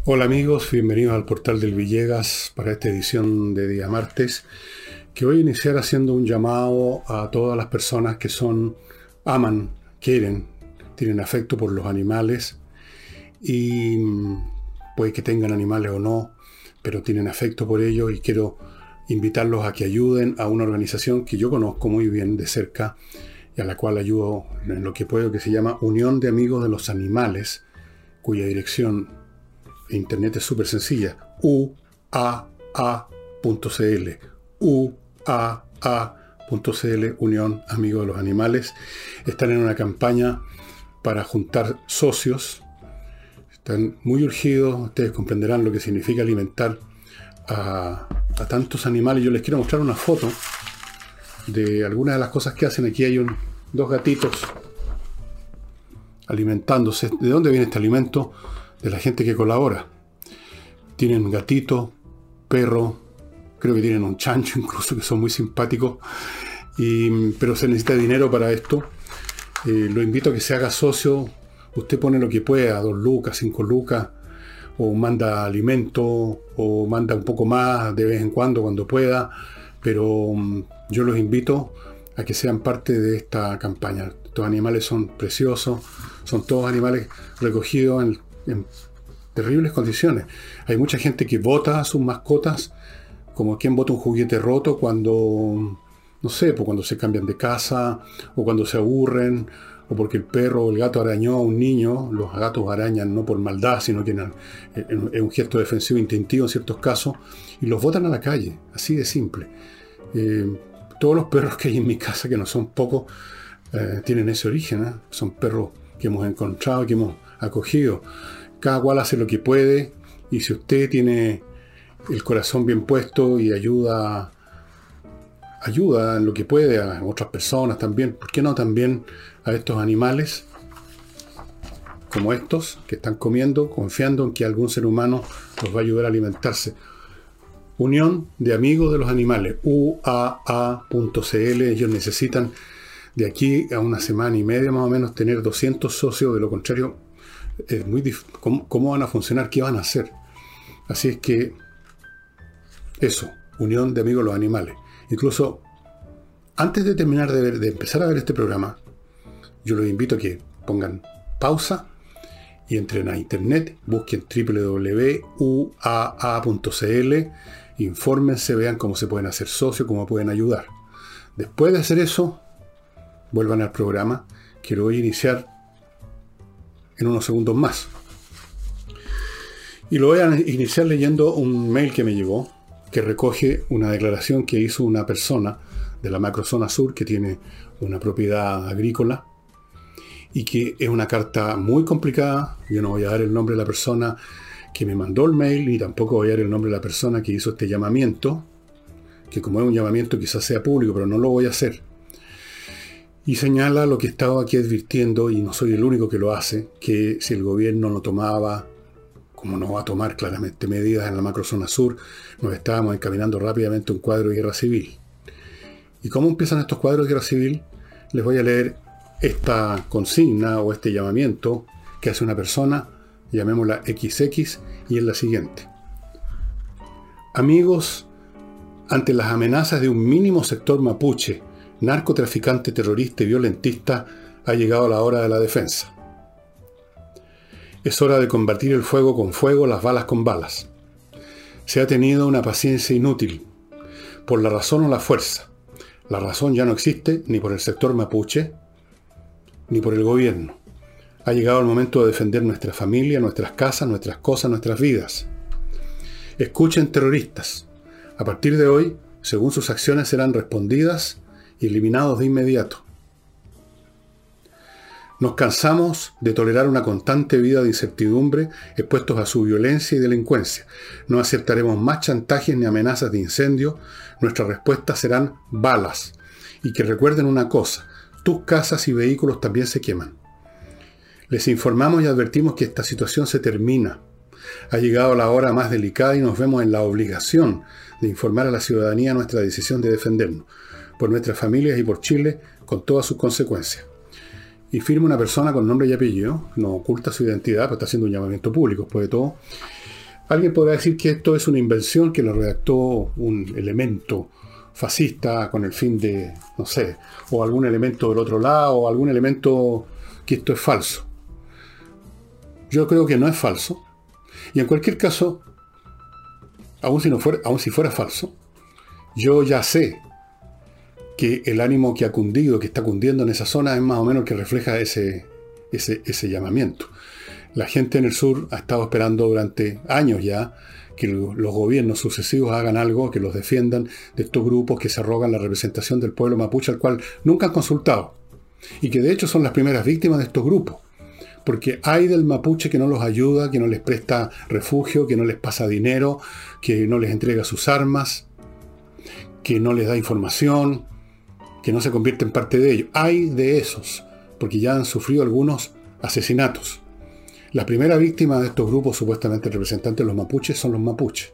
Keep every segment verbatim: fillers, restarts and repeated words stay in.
Hola amigos, bienvenidos al portal del Villegas para esta edición de día martes, que voy a iniciar haciendo un llamado a todas las personas que son, aman, quieren, tienen afecto por los animales y puede que tengan animales o no, pero tienen afecto por ellos y quiero invitarlos a que ayuden a una organización que yo conozco muy bien de cerca y a la cual ayudo en lo que puedo, que se llama Unión de Amigos de los Animales, cuya dirección internet es súper sencilla, u a a punto c l, u a a punto c l, Unión Amigos de los Animales. Están en una campaña para juntar socios, están muy urgidos, ustedes comprenderán lo que significa alimentar a, a tantos animales. Yo les quiero mostrar una foto de algunas de las cosas que hacen. Aquí hay un, dos gatitos alimentándose. ¿De dónde viene este alimento? De la gente que colabora. Tienen gatito, perro, creo que tienen un chancho incluso, que son muy simpáticos, y, pero se necesita dinero para esto. Eh, lo invito a que se haga socio. Usted pone lo que pueda, dos lucas, cinco lucas, o manda alimento, o manda un poco más de vez en cuando, cuando pueda, pero um, yo los invito a que sean parte de esta campaña. Estos animales son preciosos, son todos animales recogidos en en terribles condiciones. Hay mucha gente que bota a sus mascotas, como quien bota un juguete roto cuando, no sé, pues cuando se cambian de casa, o cuando se aburren, o porque el perro o el gato arañó a un niño. Los gatos arañan no por maldad, sino que es un gesto defensivo instintivo en ciertos casos, y los botan a la calle, así de simple. Eh, todos los perros que hay en mi casa, que no son pocos, eh, tienen ese origen, ¿eh? Son perros que hemos encontrado, que hemos acogido. Cada cual hace lo que puede, y si usted tiene el corazón bien puesto y ayuda ayuda en lo que puede a otras personas también, ¿por qué no también a estos animales como estos que están comiendo, confiando en que algún ser humano los va a ayudar a alimentarse? Unión de Amigos de los Animales, u a a punto c l. Ellos necesitan de aquí a una semana y media más o menos tener doscientos socios. De lo contrario es muy difícil. ¿Cómo, ¿Cómo van a funcionar? ¿Qué van a hacer? Así es que eso, Unión de Amigos de los Animales. Incluso antes de terminar de, ver, de empezar a ver este programa, yo los invito a que pongan pausa y entren a internet, busquen doble u doble u doble u punto u a a punto c l, infórmense, vean cómo se pueden hacer socios, cómo pueden ayudar. Después de hacer eso, vuelvan al programa, que lo voy a iniciar en unos segundos más. Y lo voy a iniciar leyendo un mail que me llegó, que recoge una declaración que hizo una persona de la macrozona sur que tiene una propiedad agrícola, y que es una carta muy complicada. Yo no voy a dar el nombre de la persona que me mandó el mail, ni tampoco voy a dar el nombre de la persona que hizo este llamamiento, que como es un llamamiento quizás sea público, pero no lo voy a hacer. Y señala lo que he estado aquí advirtiendo, y no soy el único que lo hace, que si el gobierno no tomaba, como no va a tomar claramente medidas en la macrozona sur, nos estábamos encaminando rápidamente a un cuadro de guerra civil. ¿Y cómo empiezan estos cuadros de guerra civil? Les voy a leer esta consigna o este llamamiento que hace una persona, llamémosla equis equis, y es la siguiente. Amigos, ante las amenazas de un mínimo sector mapuche, narcotraficante, terrorista y violentista, ha llegado la hora de la defensa. Es hora de combatir el fuego con fuego, las balas con balas. Se ha tenido una paciencia inútil, por la razón o la fuerza. La razón ya no existe ni por el sector mapuche, ni por el gobierno. Ha llegado el momento de defender nuestra familia, nuestras casas, nuestras cosas, nuestras vidas. Escuchen, terroristas. A partir de hoy, según sus acciones serán respondidas y eliminados de inmediato. Nos cansamos de tolerar una constante vida de incertidumbre, expuestos a su violencia y delincuencia. No aceptaremos más chantajes ni amenazas de incendio. Nuestras respuestas serán balas. Y que recuerden una cosa, tus casas y vehículos también se queman. Les informamos y advertimos que esta situación se termina. Ha llegado la hora más delicada y nos vemos en la obligación de informar a la ciudadanía nuestra decisión de defendernos, por nuestras familias y por Chile, con todas sus consecuencias. Y firma una persona con nombre y apellido, no oculta su identidad, pero está haciendo un llamamiento público, después de todo. Alguien podrá decir que esto es una invención que lo redactó un elemento fascista con el fin de, no sé, o algún elemento del otro lado, o algún elemento que esto es falso. Yo creo que no es falso. Y en cualquier caso, aun si, no fuera, aun si fuera falso, yo ya sé que el ánimo que ha cundido, que está cundiendo en esa zona, es más o menos el que refleja ese, ese, ese llamamiento. La gente en el sur ha estado esperando durante años ya que los gobiernos sucesivos hagan algo, que los defiendan de estos grupos que se arrogan la representación del pueblo mapuche, al cual nunca han consultado. Y que de hecho son las primeras víctimas de estos grupos. Porque hay del mapuche que no los ayuda, que no les presta refugio, que no les pasa dinero, que no les entrega sus armas, que no les da información, que no se convierte en parte de ellos. Hay de esos, porque ya han sufrido algunos asesinatos. La primera víctima de estos grupos supuestamente representantes de los mapuches son los mapuches.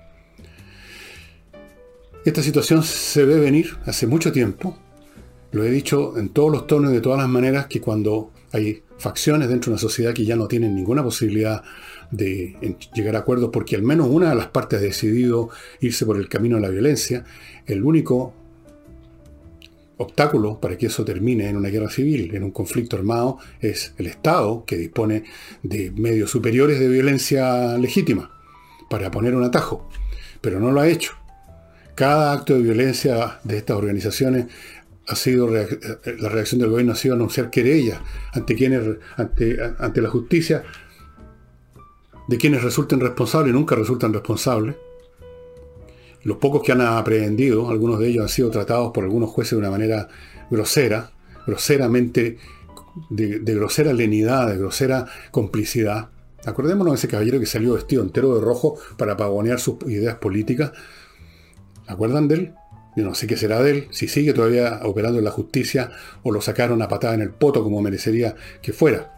Esta situación se ve venir hace mucho tiempo. Lo he dicho en todos los tonos y de todas las maneras, que cuando hay facciones dentro de una sociedad que ya no tienen ninguna posibilidad de llegar a acuerdos porque al menos una de las partes ha decidido irse por el camino de la violencia, el único obstáculo para que eso termine en una guerra civil, en un conflicto armado, es el Estado, que dispone de medios superiores de violencia legítima para poner un atajo, pero no lo ha hecho. Cada acto de violencia de estas organizaciones ha sido, la reacción del gobierno ha sido anunciar querellas ante quienes, ante, ante la justicia, de quienes resulten responsables y nunca resultan responsables. Los pocos que han aprehendido, algunos de ellos han sido tratados por algunos jueces de una manera grosera, groseramente, de, de grosera lenidad, de grosera complicidad. Acordémonos de ese caballero que salió vestido entero de rojo para pavonear sus ideas políticas. ¿Se acuerdan de él? Yo no sé qué será de él, si sigue todavía operando en la justicia o lo sacaron a patada en el poto como merecería que fuera.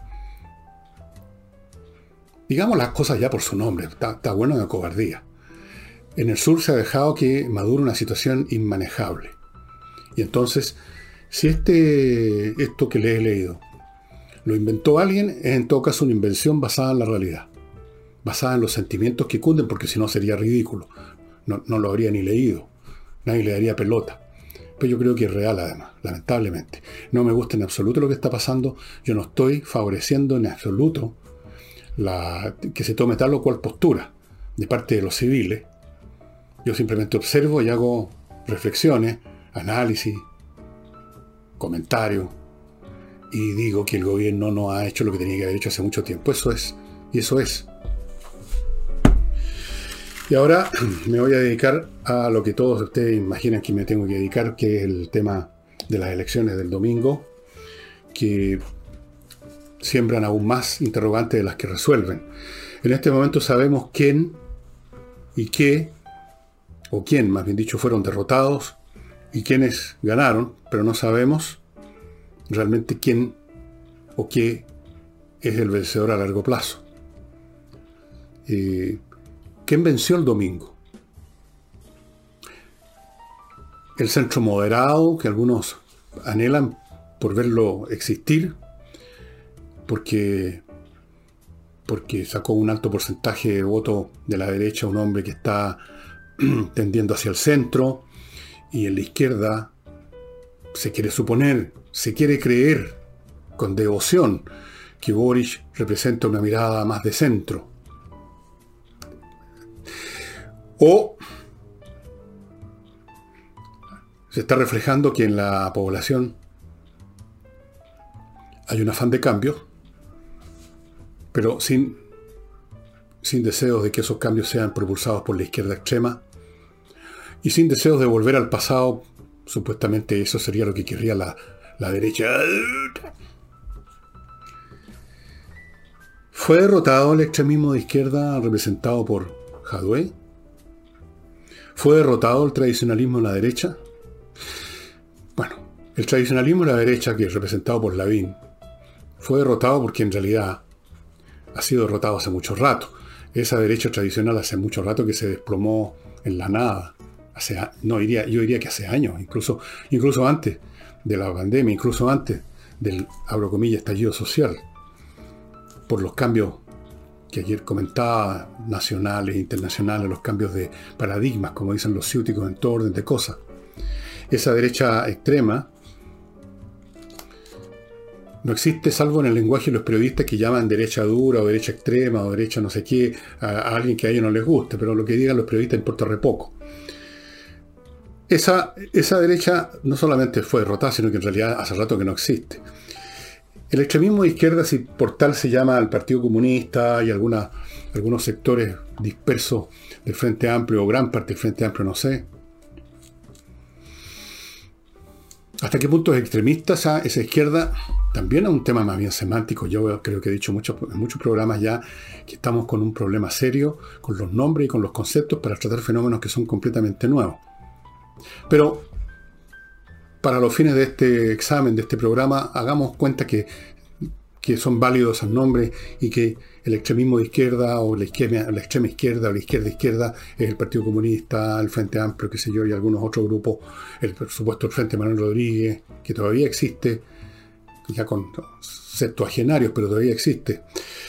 Digamos las cosas ya por su nombre, está, está bueno de cobardía. En el sur se ha dejado que madure una situación inmanejable. Y entonces, si este, esto que le he leído lo inventó alguien, es en todo caso una invención basada en la realidad, basada en los sentimientos que cunden, porque si no sería ridículo. No, no lo habría ni leído. Nadie le daría pelota. Pero yo creo que es real además, lamentablemente. No me gusta en absoluto lo que está pasando. Yo no estoy favoreciendo en absoluto la, que se tome tal o cual postura de parte de los civiles. Yo simplemente observo y hago reflexiones, análisis, comentarios, y digo que el gobierno no ha hecho lo que tenía que haber hecho hace mucho tiempo. Eso es, y eso es. Y ahora me voy a dedicar a lo que todos ustedes imaginan que me tengo que dedicar, que es el tema de las elecciones del domingo, que siembran aún más interrogantes de las que resuelven. En este momento sabemos quién y qué, o quién, más bien dicho, fueron derrotados y quiénes ganaron, pero no sabemos realmente quién o qué es el vencedor a largo plazo. Eh, ¿Quién venció el domingo? El centro moderado, que algunos anhelan por verlo existir, porque, porque sacó un alto porcentaje de voto de la derecha, un hombre que está tendiendo hacia el centro, y en la izquierda se quiere suponer, se quiere creer con devoción que Boric representa una mirada más de centro. O se está reflejando que en la población hay un afán de cambio, pero sin, sin deseos de que esos cambios sean propulsados por la izquierda extrema y sin deseos de volver al pasado. Supuestamente eso sería lo que querría la, la derecha. ¿Fue derrotado el extremismo de izquierda representado por Jadwe? ¿Fue derrotado el tradicionalismo en la derecha? Bueno, el tradicionalismo en la derecha, que es representado por Lavín, fue derrotado porque en realidad ha sido derrotado hace mucho rato. Esa derecha tradicional hace mucho rato que se desplomó en la nada. Hace, no, diría, yo diría que hace años, incluso, incluso antes de la pandemia, incluso antes del, abro comillas, estallido social, por los cambios que ayer comentaba, nacionales, internacionales, los cambios de paradigmas, como dicen los ciúticos, en todo orden de cosas. Esa derecha extrema no existe salvo en el lenguaje de los periodistas que llaman derecha dura o derecha extrema o derecha no sé qué a, a alguien que a ellos no les guste, pero lo que digan los periodistas importa re poco. Esa, esa derecha no solamente fue derrotada, sino que en realidad hace rato que no existe. El extremismo de izquierda, si por tal se llama al Partido Comunista y alguna, algunos sectores dispersos del Frente Amplio o gran parte del Frente Amplio, no sé. ¿Hasta qué punto es extremista esa, esa izquierda? También es un tema más bien semántico. Yo creo que he dicho mucho, en muchos programas ya que estamos con un problema serio con los nombres y con los conceptos para tratar fenómenos que son completamente nuevos. Pero para los fines de este examen, de este programa, hagamos cuenta que, que son válidos esos nombres y que el extremismo de izquierda o la, izquierda, la extrema izquierda o la izquierda izquierda es el Partido Comunista, el Frente Amplio, qué sé yo, y algunos otros grupos, el, por supuesto el Frente Manuel Rodríguez, que todavía existe, ya con septuagenarios, pero todavía existe.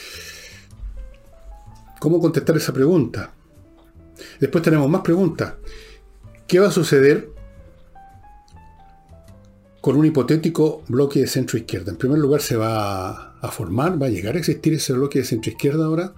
¿Cómo contestar esa pregunta? Después tenemos más preguntas. ¿Qué va a suceder con un hipotético bloque de centro-izquierda? En primer lugar, ¿se va a formar? ¿Va a llegar a existir ese bloque de centro-izquierda ahora?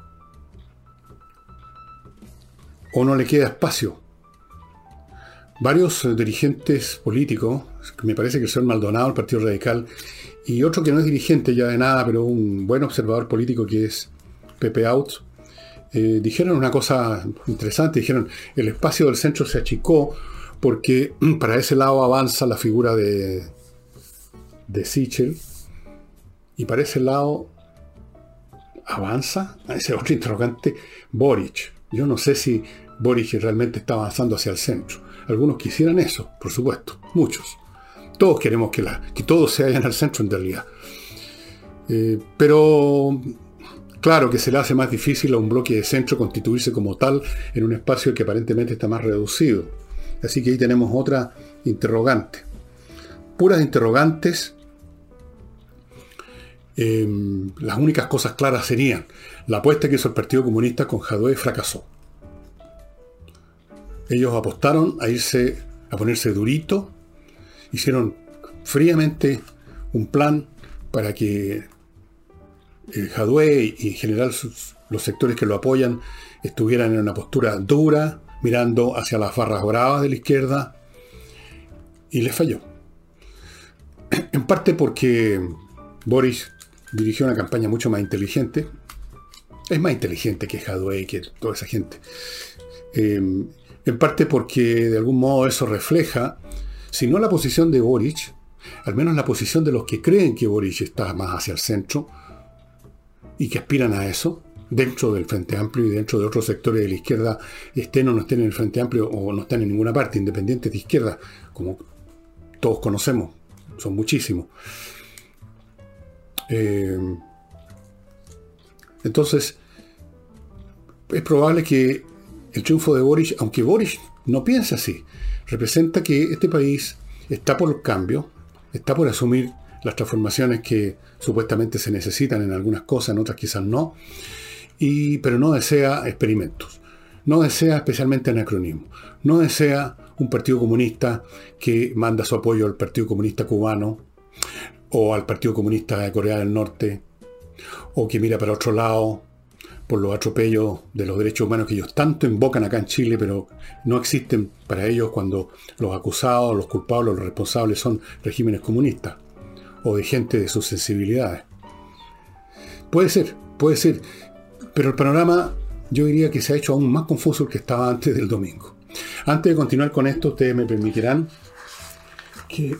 ¿O no le queda espacio? Varios dirigentes políticos, me parece que el señor Maldonado, el Partido Radical, y otro que no es dirigente ya de nada, pero un buen observador político que es Pepe Out, eh, dijeron una cosa interesante. Dijeron, el espacio del centro se achicó porque para ese lado avanza la figura de, de Sichel, y para ese lado avanza, ese otro interrogante, Boric. Yo no sé si Boric realmente está avanzando hacia el centro. Algunos quisieran eso, por supuesto, muchos. Todos queremos que, la, que todos se vayan al centro en realidad. Eh, pero claro que se le hace más difícil a un bloque de centro constituirse como tal en un espacio que aparentemente está más reducido. Así que ahí tenemos otra interrogante. Puras interrogantes. Eh, las únicas cosas claras serían: la apuesta que hizo el Partido Comunista con Jadwe fracasó. Ellos apostaron a irse, a ponerse durito, hicieron fríamente un plan para que el Jadwe y en general sus, los sectores que lo apoyan estuvieran en una postura dura, mirando hacia las barras bravas de la izquierda, y les falló. En parte porque Boris dirigió una campaña mucho más inteligente. Es más inteligente que Jadwe y que toda esa gente. Eh, en parte porque de algún modo eso refleja, si no la posición de Boric, al menos la posición de los que creen que Boric está más hacia el centro y que aspiran a eso, dentro del Frente Amplio y dentro de otros sectores de la izquierda, estén o no estén en el Frente Amplio o no estén en ninguna parte, independientes de izquierda, como todos conocemos, son muchísimos. Eh, entonces, es probable que el triunfo de Boric, aunque Boric no piensa así, representa que este país está por el cambio, está por asumir las transformaciones que supuestamente se necesitan en algunas cosas, en otras quizás no, y, pero no desea experimentos, no desea especialmente anacronismo, no desea un partido comunista que manda su apoyo al Partido Comunista cubano o al Partido Comunista de Corea del Norte, o que mira para otro lado por los atropellos de los derechos humanos que ellos tanto invocan acá en Chile, pero no existen para ellos cuando los acusados, los culpables, los responsables son regímenes comunistas o de gente de sus sensibilidades. Puede ser, puede ser, pero el panorama yo diría que se ha hecho aún más confuso que estaba antes del domingo. Antes de continuar con esto, ustedes me permitirán que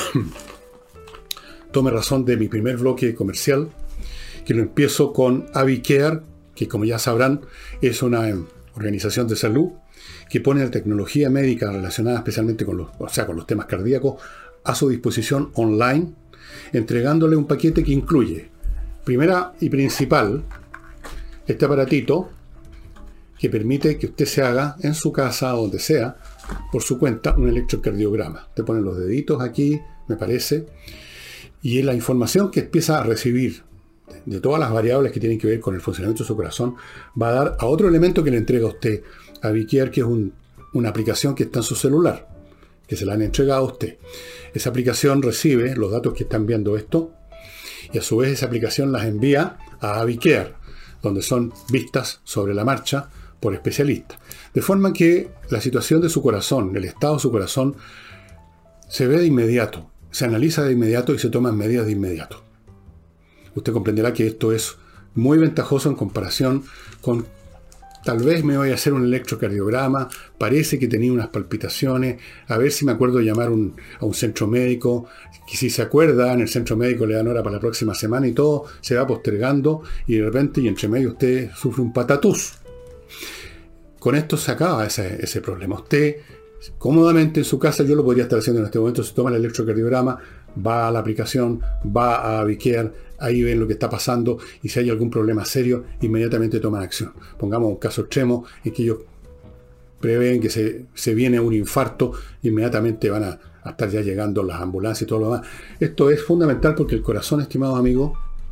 tome razón de mi primer bloque comercial, que lo empiezo con AviCare, que como ya sabrán es una organización de salud que pone la tecnología médica relacionada especialmente con los, o sea, con los temas cardíacos a su disposición online, entregándole un paquete que incluye, primera y principal, este aparatito que permite que usted se haga en su casa o donde sea, por su cuenta, un electrocardiograma. Te ponen los deditos aquí, me parece, y la información que empieza a recibir de todas las variables que tienen que ver con el funcionamiento de su corazón, va a dar a otro elemento que le entrega a usted, a Avicare, que es un, una aplicación que está en su celular, que se la han entregado a usted. Esa aplicación recibe los datos que está enviando esto, y a su vez esa aplicación las envía a Avicare, donde son vistas sobre la marcha por especialistas. De forma que la situación de su corazón, el estado de su corazón, se ve de inmediato, se analiza de inmediato y se toman medidas de inmediato. Usted comprenderá que esto es muy ventajoso en comparación con, tal vez me voy a hacer un electrocardiograma, parece que tenía unas palpitaciones, a ver si me acuerdo de llamar un, a un centro médico, que si se acuerda, en el centro médico le dan hora para la próxima semana y todo se va postergando, y de repente, y entre medio, usted sufre un patatús. Con esto se acaba ese, ese problema. Usted, cómodamente en su casa, yo lo podría estar haciendo en este momento, se toma el electrocardiograma, va a la aplicación, va a Avicare, ahí ven lo que está pasando, y si hay algún problema serio, inmediatamente toman acción. Pongamos un caso extremo en que ellos prevén que se, se viene un infarto, inmediatamente van a, a estar ya llegando las ambulancias y todo lo demás. Esto es fundamental porque el corazón, estimados amigos,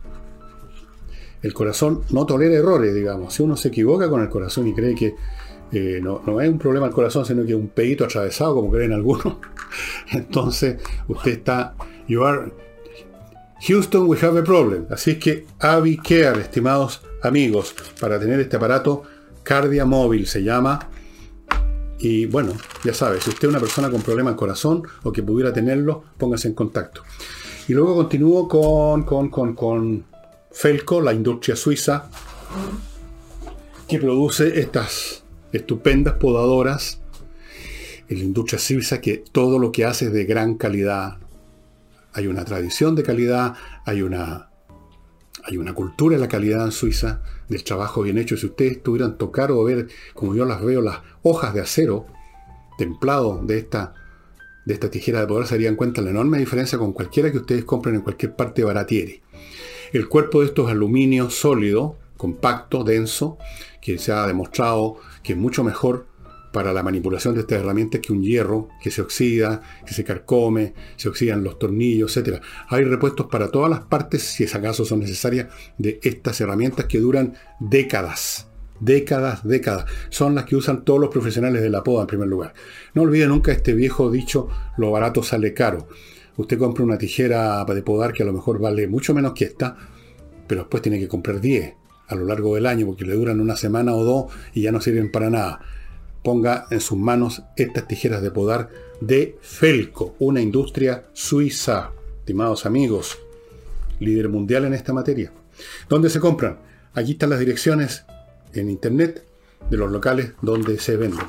el corazón no tolera errores, digamos. Si uno se equivoca con el corazón y cree que eh, no, no es un problema el corazón, sino que es un pedito atravesado, como creen algunos, entonces usted está... You are, Houston, we have a problem. Así es que Avicare, estimados amigos, para tener este aparato, Cardia Móvil se llama. Y bueno, ya sabe, si usted es una persona con problemas al corazón o que pudiera tenerlo, póngase en contacto. Y luego continúo con, con, con, con Felco, la industria suiza, que produce estas estupendas podadoras. En la industria suiza que todo lo que hace es de gran calidad. Hay una tradición de calidad, hay una, hay una cultura de la calidad en Suiza, del trabajo bien hecho. Si ustedes tuvieran tocar o ver, como yo las veo, las hojas de acero templado de esta, de esta tijera de poder, se darían cuenta de la enorme diferencia con cualquiera que ustedes compren en cualquier parte de Baratieri. El cuerpo de estos aluminio sólido, compacto, denso, que se ha demostrado que es mucho mejor para la manipulación de estas herramientas que un hierro que se oxida, que se carcome, se oxidan los tornillos, etcétera. Hay repuestos para todas las partes, si es acaso son necesarias, de estas herramientas que duran décadas. Décadas, décadas. Son las que usan todos los profesionales de la poda en primer lugar. No olvide nunca este viejo dicho, lo barato sale caro. Usted compra una tijera de podar que a lo mejor vale mucho menos que esta, pero después tiene que comprar diez a lo largo del año porque le duran una semana o dos y ya no sirven para nada. Ponga en sus manos estas tijeras de podar de Felco, una industria suiza, estimados amigos, líder mundial en esta materia. ¿Dónde se compran? Aquí están las direcciones en internet de los locales donde se venden.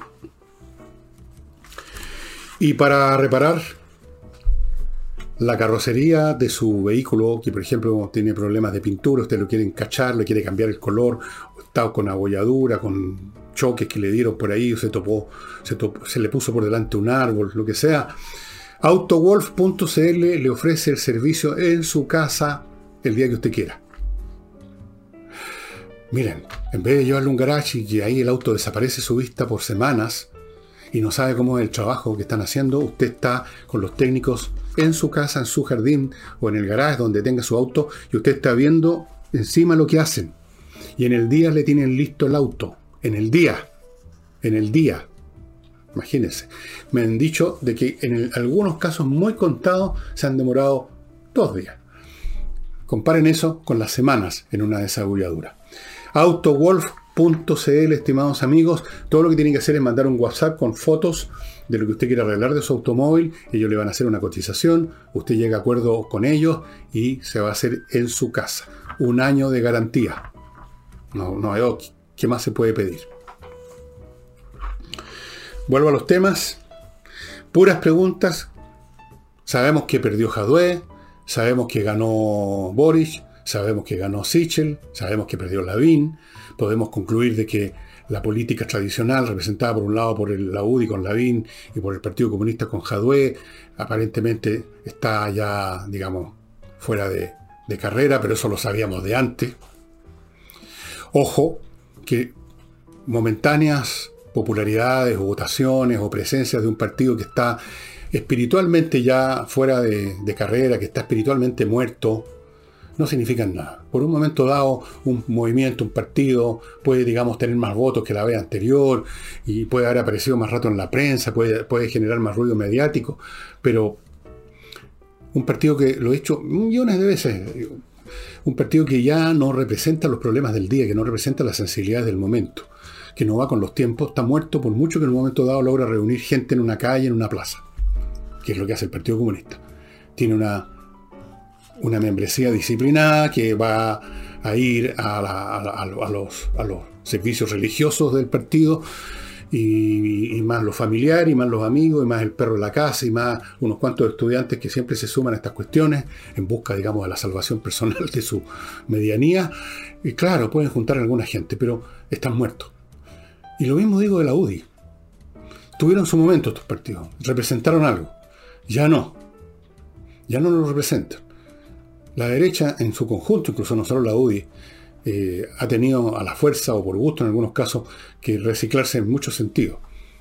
Y para reparar la carrocería de su vehículo, que por ejemplo tiene problemas de pintura, usted lo quiere encachar, le quiere cambiar el color, está con abolladura, con choques que le dieron por ahí, se topó, se, topó, se le puso por delante un árbol, lo que sea. Autowolf punto c l le ofrece el servicio en su casa el día que usted quiera. Miren, en vez de llevarle un garage y que ahí el auto desaparece su vista por semanas y no sabe cómo es el trabajo que están haciendo, usted está con los técnicos en su casa, en su jardín o en el garage donde tenga su auto y usted está viendo encima lo que hacen. Y en el día le tienen listo el auto. En el día. En el día. Imagínense. Me han dicho de que en el, algunos casos muy contados se han demorado dos días. Comparen eso con las semanas en una desagulladura. Autowolf punto c l, estimados amigos. Todo lo que tienen que hacer es mandar un WhatsApp con fotos de lo que usted quiere arreglar de su automóvil. Ellos le van a hacer una cotización. Usted llega a acuerdo con ellos y se va a hacer en su casa. Un año de garantía. No, no hay otro. ¿Qué más se puede pedir? Vuelvo a los temas. Puras preguntas. Sabemos que perdió Jadwe, sabemos que ganó Boric, sabemos que ganó Sichel, sabemos que perdió Lavín. Podemos concluir de que la política tradicional, representada por un lado por el, la U D I con Lavín y por el Partido Comunista con Jadwe, aparentemente está ya, digamos, fuera de, de carrera, pero eso lo sabíamos de antes. Ojo, que momentáneas popularidades o votaciones o presencias de un partido que está espiritualmente ya fuera de, de carrera, que está espiritualmente muerto, no significan nada. Por un momento dado, un movimiento, un partido puede, digamos, tener más votos que la vez anterior y puede haber aparecido más rato en la prensa, puede, puede generar más ruido mediático, pero un partido que lo he hecho millones de veces, un partido que ya no representa los problemas del día, que no representa las sensibilidades del momento, que no va con los tiempos, está muerto por mucho que en un momento dado logra reunir gente en una calle, en una plaza, que es lo que hace el Partido Comunista. Tiene una, una membresía disciplinada que va a ir a, la, a, la, a, los, a los servicios religiosos del partido, y, y más los familiares, y más los amigos, y más el perro de la casa, y más unos cuantos estudiantes que siempre se suman a estas cuestiones en busca, digamos, de la salvación personal de su medianía. Y claro, pueden juntar a alguna gente, pero están muertos. Y lo mismo digo de la U D I. Tuvieron su momento estos partidos, representaron algo. Ya no. Ya no lo representan. La derecha en su conjunto, incluso no solo la U D I, eh, ha tenido a la fuerza o por gusto en algunos casos que reciclarse en muchos sentidos.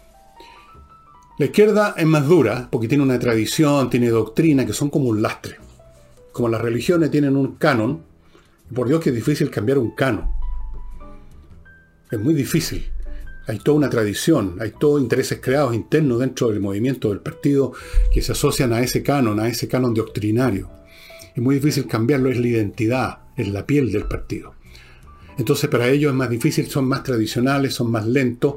La izquierda es más dura porque tiene una tradición, tiene doctrina que son como un lastre. Como las religiones tienen un canon, por Dios que es difícil cambiar un canon. Es muy difícil. Hay toda una tradición, hay todos intereses creados internos dentro del movimiento del partido que se asocian a ese canon, a ese canon doctrinario. Es muy difícil cambiarlo, es la identidad, es la piel del partido. Entonces para ellos es más difícil, son más tradicionales, son más lentos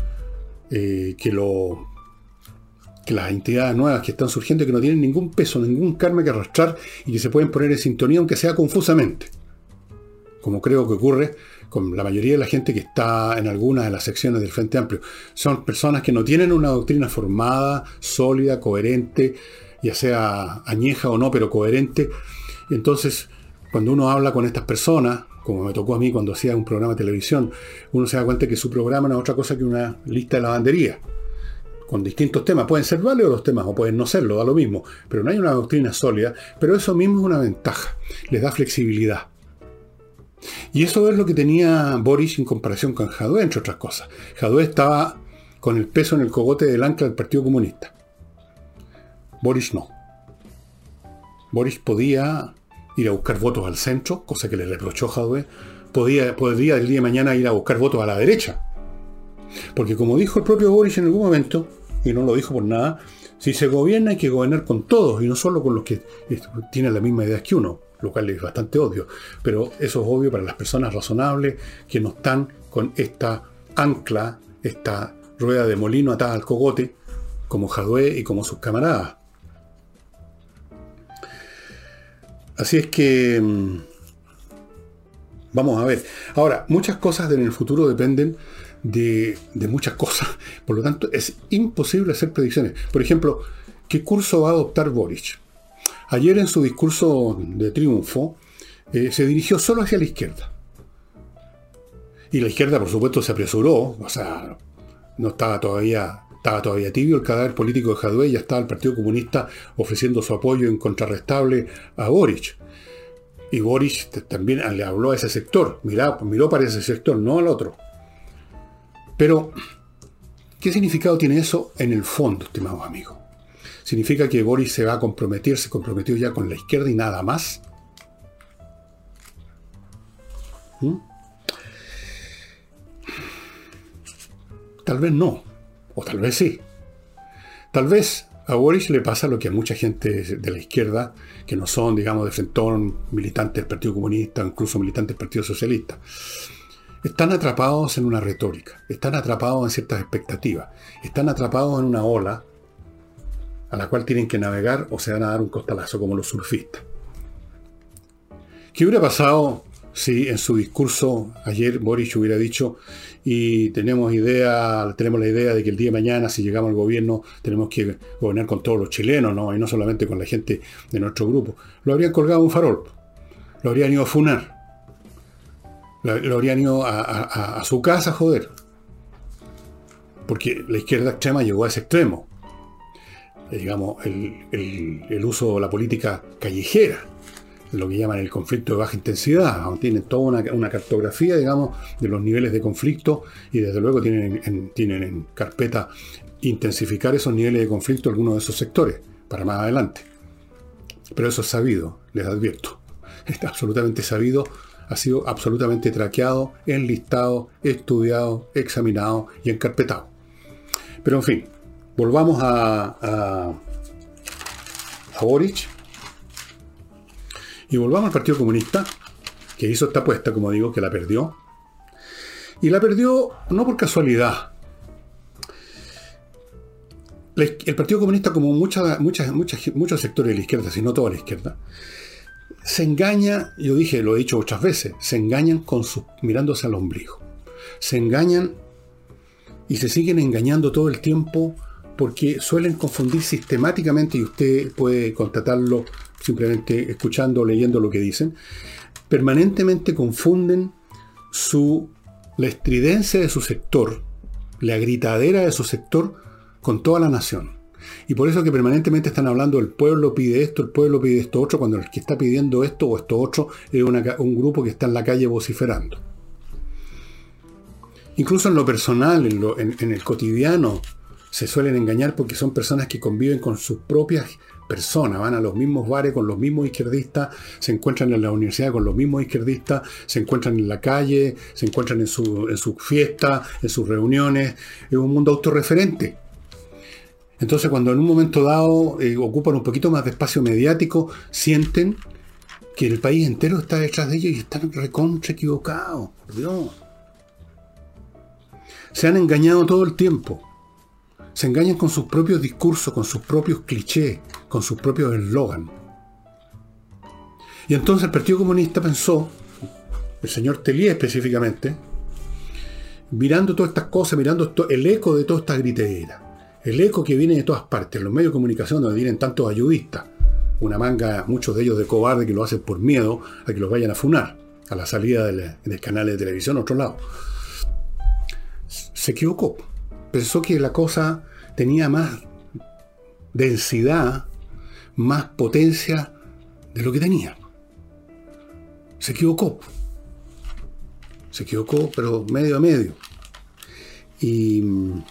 eh, que, lo, que las entidades nuevas que están surgiendo, que no tienen ningún peso, ningún karma que arrastrar y que se pueden poner en sintonía aunque sea confusamente. Como creo que ocurre con la mayoría de la gente que está en algunas de las secciones del Frente Amplio. Son personas que no tienen una doctrina formada, sólida, coherente, ya sea añeja o no, pero coherente. Entonces, cuando uno habla con estas personas, como me tocó a mí cuando hacía un programa de televisión, uno se da cuenta que su programa no es otra cosa que una lista de lavandería, con distintos temas. Pueden ser válidos los temas o pueden no serlo, da lo mismo, pero no hay una doctrina sólida. Pero eso mismo es una ventaja, les da flexibilidad. Y eso es lo que tenía Boric en comparación con Jadwe, entre otras cosas. Jadwe estaba con el peso en el cogote del ancla del Partido Comunista. Boric no. Boric podía ir a buscar votos al centro, cosa que le reprochó Jadwe. Podía, podría el día de mañana ir a buscar votos a la derecha. Porque como dijo el propio Boric en algún momento, y no lo dijo por nada, si se gobierna hay que gobernar con todos y no solo con los que tienen la misma idea que uno, lo cual es bastante obvio. Pero eso es obvio para las personas razonables que no están con esta ancla, esta rueda de molino atada al cogote, como Jadwe y como sus camaradas. Así es que vamos a ver. Ahora, muchas cosas en el futuro dependen de, de muchas cosas. Por lo tanto, es imposible hacer predicciones. Por ejemplo, ¿qué curso va a adoptar Boric? Ayer en su discurso de triunfo eh, se dirigió solo hacia la izquierda. Y la izquierda, por supuesto, se apresuró. O sea, no estaba todavía... Estaba todavía tibio el cadáver político de Jadwe y ya estaba el Partido Comunista ofreciendo su apoyo incontrarrestable a Boric. Y Boric también le habló a ese sector, mirá, miró para ese sector, no al otro. Pero, ¿qué significado tiene eso en el fondo, estimados amigos? ¿Significa que Boric se va a comprometer, se comprometió ya con la izquierda y nada más? ¿Mm? Tal vez no. O tal vez sí. Tal vez a Boric le pasa lo que a mucha gente de la izquierda, que no son, digamos, de frentón, militantes del Partido Comunista, incluso militantes del Partido Socialista. Están atrapados en una retórica, están atrapados en ciertas expectativas, están atrapados en una ola a la cual tienen que navegar o se van a dar un costalazo como los surfistas. ¿Qué hubiera pasado si en su discurso ayer Boric hubiera dicho: y tenemos idea, tenemos la idea de que el día de mañana, si llegamos al gobierno, tenemos que gobernar con todos los chilenos, ¿no? Y no solamente con la gente de nuestro grupo? Lo habrían colgado un farol, lo habrían ido a funar, lo, lo habrían ido a, a, a su casa a joder, porque la izquierda extrema llegó a ese extremo, eh, digamos, el, el, el uso de la política callejera, lo que llaman el conflicto de baja intensidad. Tienen toda una, una cartografía, digamos, de los niveles de conflicto y desde luego tienen en, tienen en carpeta intensificar esos niveles de conflicto en algunos de esos sectores para más adelante. Pero eso es sabido, les advierto. está absolutamente sabido, ha sido absolutamente traqueado, enlistado, estudiado, examinado y encarpetado. Pero en fin, volvamos a, a, a Boric y volvamos al Partido Comunista, que hizo esta apuesta, como digo, que la perdió. Y la perdió no por casualidad. El Partido Comunista, como muchas, muchas, muchas, muchos sectores de la izquierda, si no toda la izquierda, se engaña, yo dije, lo he dicho muchas veces, se engañan con sus, mirándose al ombligo. Se engañan y se siguen engañando todo el tiempo porque suelen confundir sistemáticamente, y usted puede constatarlo simplemente escuchando o leyendo lo que dicen, permanentemente confunden su, la estridencia de su sector, la gritadera de su sector con toda la nación. Y por eso que permanentemente están hablando el pueblo pide esto, el pueblo pide esto otro, cuando el que está pidiendo esto o esto otro es una, un grupo que está en la calle vociferando. Incluso en lo personal, en, lo, en, en el cotidiano, se suelen engañar porque son personas que conviven con sus propias personas, van a los mismos bares con los mismos izquierdistas, se encuentran en la universidad con los mismos izquierdistas, se encuentran en la calle, se encuentran en su, en sus fiestas, en sus reuniones. Es un mundo autorreferente. Entonces, cuando en un momento dado eh, ocupan un poquito más de espacio mediático, sienten que el país entero está detrás de ellos y están recontra equivocados. Por Dios. Se han engañado todo el tiempo. Se engañan con sus propios discursos, con sus propios clichés, con sus propios eslogan. Y entonces el Partido Comunista pensó, el señor Tellier específicamente, mirando todas estas cosas, mirando esto, el eco de toda esta gritería. El eco que viene de todas partes, los medios de comunicación donde vienen tantos ayudistas, una manga, muchos de ellos de cobarde que lo hacen por miedo a que los vayan a funar, a la salida del, del canal de televisión a otro lado. Se equivocó. Pensó que la cosa tenía más densidad, más potencia de lo que tenía. Se equivocó. Se equivocó, pero medio a medio. Y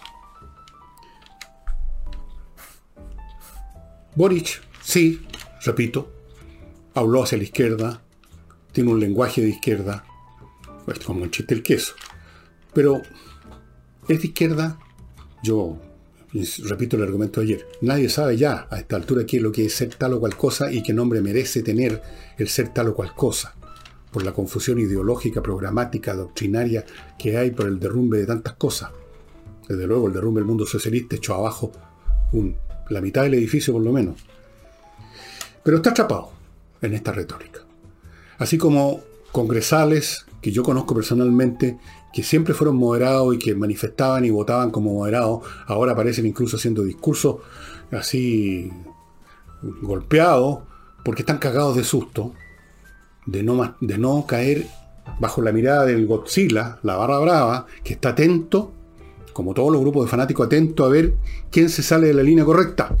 Boric, sí, repito, habló hacia la izquierda, tiene un lenguaje de izquierda, pues como el chiste del queso, pero es de izquierda. Yo repito el argumento de ayer, nadie sabe ya a esta altura qué es lo que es ser tal o cual cosa y qué nombre merece tener el ser tal o cual cosa, por la confusión ideológica, programática, doctrinaria que hay por el derrumbe de tantas cosas. Desde luego el derrumbe del mundo socialista echó abajo un la mitad del edificio por lo menos. Pero está atrapado en esta retórica. Así como congresales que yo conozco personalmente, que siempre fueron moderados y que manifestaban y votaban como moderados, ahora aparecen incluso haciendo discursos así golpeados, porque están cagados de susto, de no, de no caer bajo la mirada del Godzilla, la barra brava, que está atento, como todos los grupos de fanáticos, atentos a ver quién se sale de la línea correcta.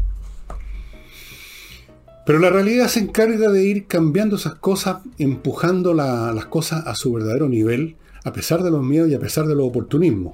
Pero la realidad se encarga de ir cambiando esas cosas, empujando la, las cosas a su verdadero nivel, a pesar de los miedos y a pesar de los oportunismos.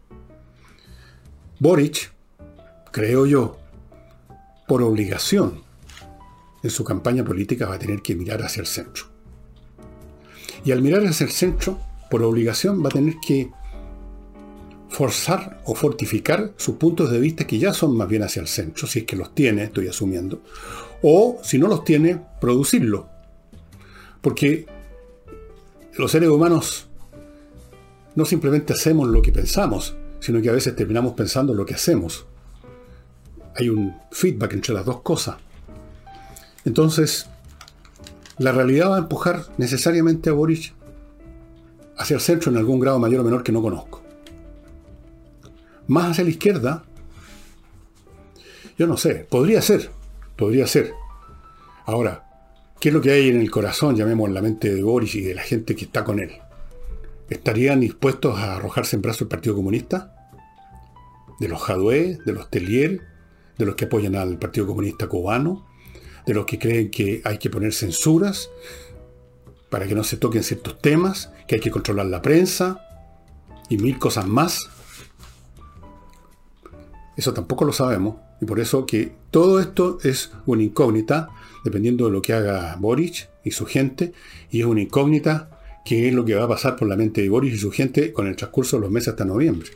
Boric, creo yo, por obligación, en su campaña política va a tener que mirar hacia el centro. Y al mirar hacia el centro, por obligación, va a tener que forzar o fortificar sus puntos de vista que ya son más bien hacia el centro, si es que los tiene, estoy asumiendo, o si no los tiene, producirlo. Porque los seres humanos no simplemente hacemos lo que pensamos, sino que a veces terminamos pensando lo que hacemos. Hay un feedback entre las dos cosas. Entonces, la realidad va a empujar necesariamente a Boric hacia el centro en algún grado mayor o menor que no conozco. Más hacia la izquierda, yo no sé, podría ser, podría ser. Ahora, ¿qué es lo que hay en el corazón, llamemos la mente de Boric y de la gente que está con él? ¿Estarían dispuestos a arrojarse en brazos del Partido Comunista? ¿De los Jadwe, de los Tellier, de los que apoyan al Partido Comunista cubano, de los que creen que hay que poner censuras para que no se toquen ciertos temas, que hay que controlar la prensa y mil cosas más? Eso tampoco lo sabemos, y por eso que todo esto es una incógnita dependiendo de lo que haga Boric y su gente, y es una incógnita qué es lo que va a pasar por la mente de Boric y su gente con el transcurso de los meses hasta noviembre.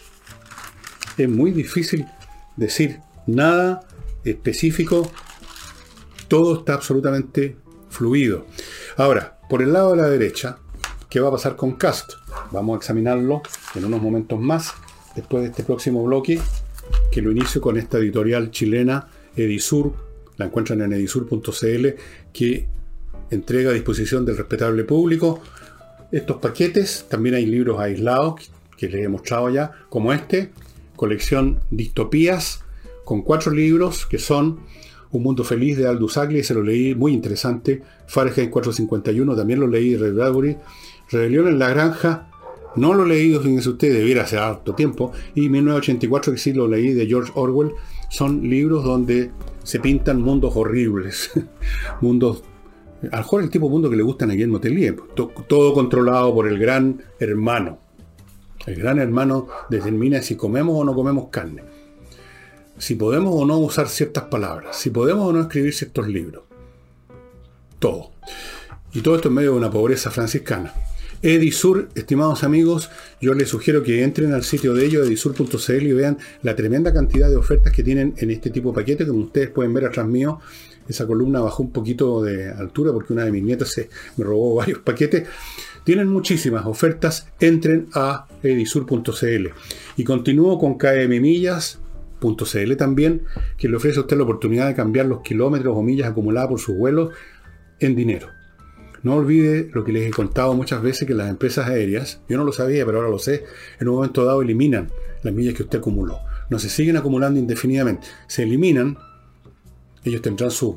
Es muy difícil decir nada específico, todo está absolutamente fluido. Ahora, por el lado de la derecha, ¿qué va a pasar con Kast? Vamos a examinarlo en unos momentos más, después de este próximo bloque, que lo inicio con esta editorial chilena, Edisur, la encuentran en edisur punto c l, que entrega a disposición del respetable público estos paquetes. También hay libros aislados, que les he mostrado ya, como este, colección Distopías, con cuatro libros, que son Un mundo feliz de Aldous Huxley, se lo leí, muy interesante. Fahrenheit cuatrocientos cincuenta y uno, también lo leí de Ray Bradbury. Rebelión en la granja, no lo he leído, fíjense ustedes, debiera hace harto tiempo. Y mil novecientos ochenta y cuatro, que sí lo leí, de George Orwell. Son libros donde se pintan mundos horribles. Mundos, a lo mejor el tipo de mundo que le gustan a Guillermo Tellier. Todo controlado por el gran hermano. El gran hermano determina si comemos o no comemos carne. Si podemos o no usar ciertas palabras. Si podemos o no escribir ciertos libros. Todo. Y todo esto en medio de una pobreza franciscana. Edisur, estimados amigos, yo les sugiero que entren al sitio de ellos, edisur punto c l, y vean la tremenda cantidad de ofertas que tienen en este tipo de paquetes. Como ustedes pueden ver atrás mío, esa columna bajó un poquito de altura porque una de mis nietas se me robó varios paquetes. Tienen muchísimas ofertas. Entren a edisur punto c l. Y continúo con k m millas punto c l también, que le ofrece a usted la oportunidad de cambiar los kilómetros o millas acumuladas por sus vuelos en dinero. No olvide lo que les he contado muchas veces, que las empresas aéreas, yo no lo sabía, pero ahora lo sé, en un momento dado eliminan las millas que usted acumuló. No se siguen acumulando indefinidamente. Se eliminan, ellos tendrán su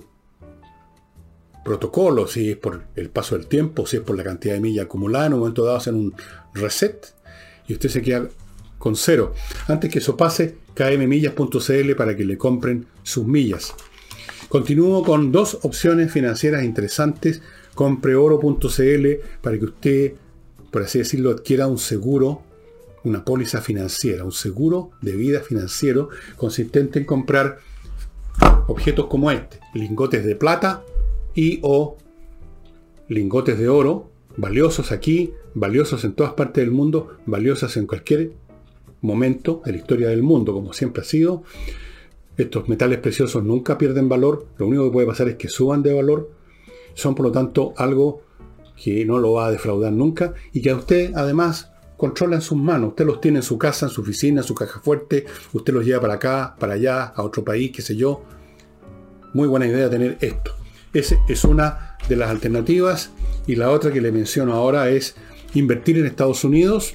protocolo, si es por el paso del tiempo, si es por la cantidad de millas acumuladas, en un momento dado hacen un reset y usted se queda con cero. Antes que eso pase, k m millas punto c l para que le compren sus millas. Continúo con dos opciones financieras interesantes. Compre oro punto c l para que usted, por así decirlo, adquiera un seguro, una póliza financiera, un seguro de vida financiero consistente en comprar objetos como este, lingotes de plata y o lingotes de oro, valiosos aquí, valiosos en todas partes del mundo, valiosos en cualquier momento de la historia del mundo, como siempre ha sido. Estos metales preciosos nunca pierden valor, lo único que puede pasar es que suban de valor. Son, por lo tanto, algo que no lo va a defraudar nunca y que a usted, además, controla en sus manos. Usted los tiene en su casa, en su oficina, en su caja fuerte. Usted los lleva para acá, para allá, a otro país, qué sé yo. Muy buena idea tener esto. Esa es una de las alternativas. Y la otra que le menciono ahora es invertir en Estados Unidos,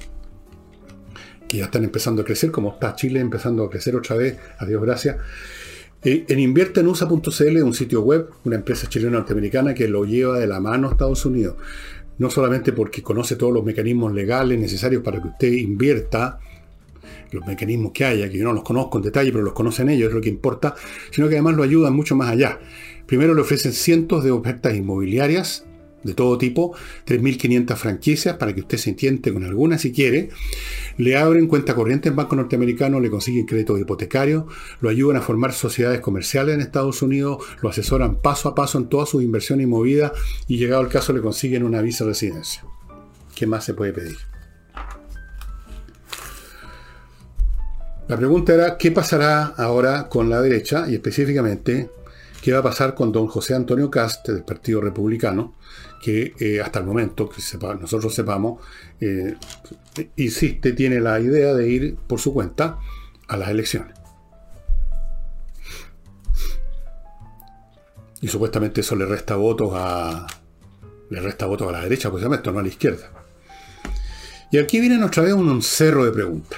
que ya están empezando a crecer, como está Chile empezando a crecer otra vez, a Dios gracias. En invierte en u s a punto c l, un sitio web, una empresa chilena norteamericana que lo lleva de la mano a Estados Unidos. No solamente porque conoce todos los mecanismos legales necesarios para que usted invierta, los mecanismos que haya, que yo no los conozco en detalle, pero los conocen ellos, es lo que importa, sino que además lo ayudan mucho más allá. Primero le ofrecen cientos de ofertas inmobiliarias de todo tipo, tres mil quinientas franquicias para que usted se entiende con alguna si quiere. Le abren cuenta corriente en banco norteamericano, le consiguen crédito hipotecario, lo ayudan a formar sociedades comerciales en Estados Unidos, lo asesoran paso a paso en todas sus inversiones y movidas y llegado el caso le consiguen una visa de residencia. ¿Qué más se puede pedir? La pregunta era, ¿qué pasará ahora con la derecha? Y específicamente, ¿qué va a pasar con don José Antonio Kast del Partido Republicano? Que eh, hasta el momento, que sepa, nosotros sepamos, eh, insiste, tiene la idea de ir por su cuenta a las elecciones. Y supuestamente eso le resta votos a le resta votos a la derecha, pues esto no a la izquierda. Y aquí vienen otra vez un, un cerro de preguntas.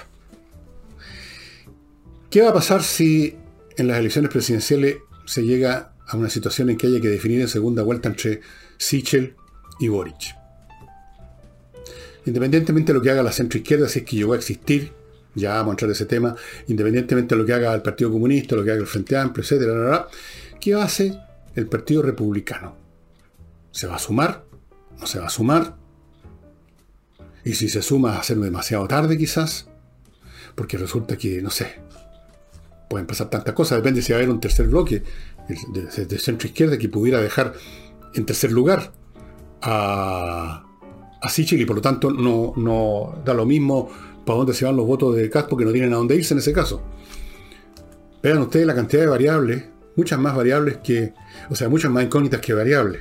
¿Qué va a pasar si en las elecciones presidenciales se llega a una situación en que haya que definir en segunda vuelta entre Sichel y Boric? Independientemente de lo que haga la centroizquierda, si es que llegó a existir, ya vamos a entrar en ese tema, independientemente de lo que haga el Partido Comunista, lo que haga el Frente Amplio, etcétera, bla, bla, bla, ¿qué hace el Partido Republicano? ¿Se va a sumar? ¿No se va a sumar? Y si se suma, va a ser demasiado tarde quizás, porque resulta que, no sé, pueden pasar tantas cosas, depende si va a haber un tercer bloque de, de centro izquierda que pudiera dejar en tercer lugar a, a Sichel, y por lo tanto no, no da lo mismo para dónde se van los votos de Kast, porque no tienen a dónde irse en ese caso. Vean ustedes la cantidad de variables, muchas más variables que, o sea, muchas más incógnitas que variables.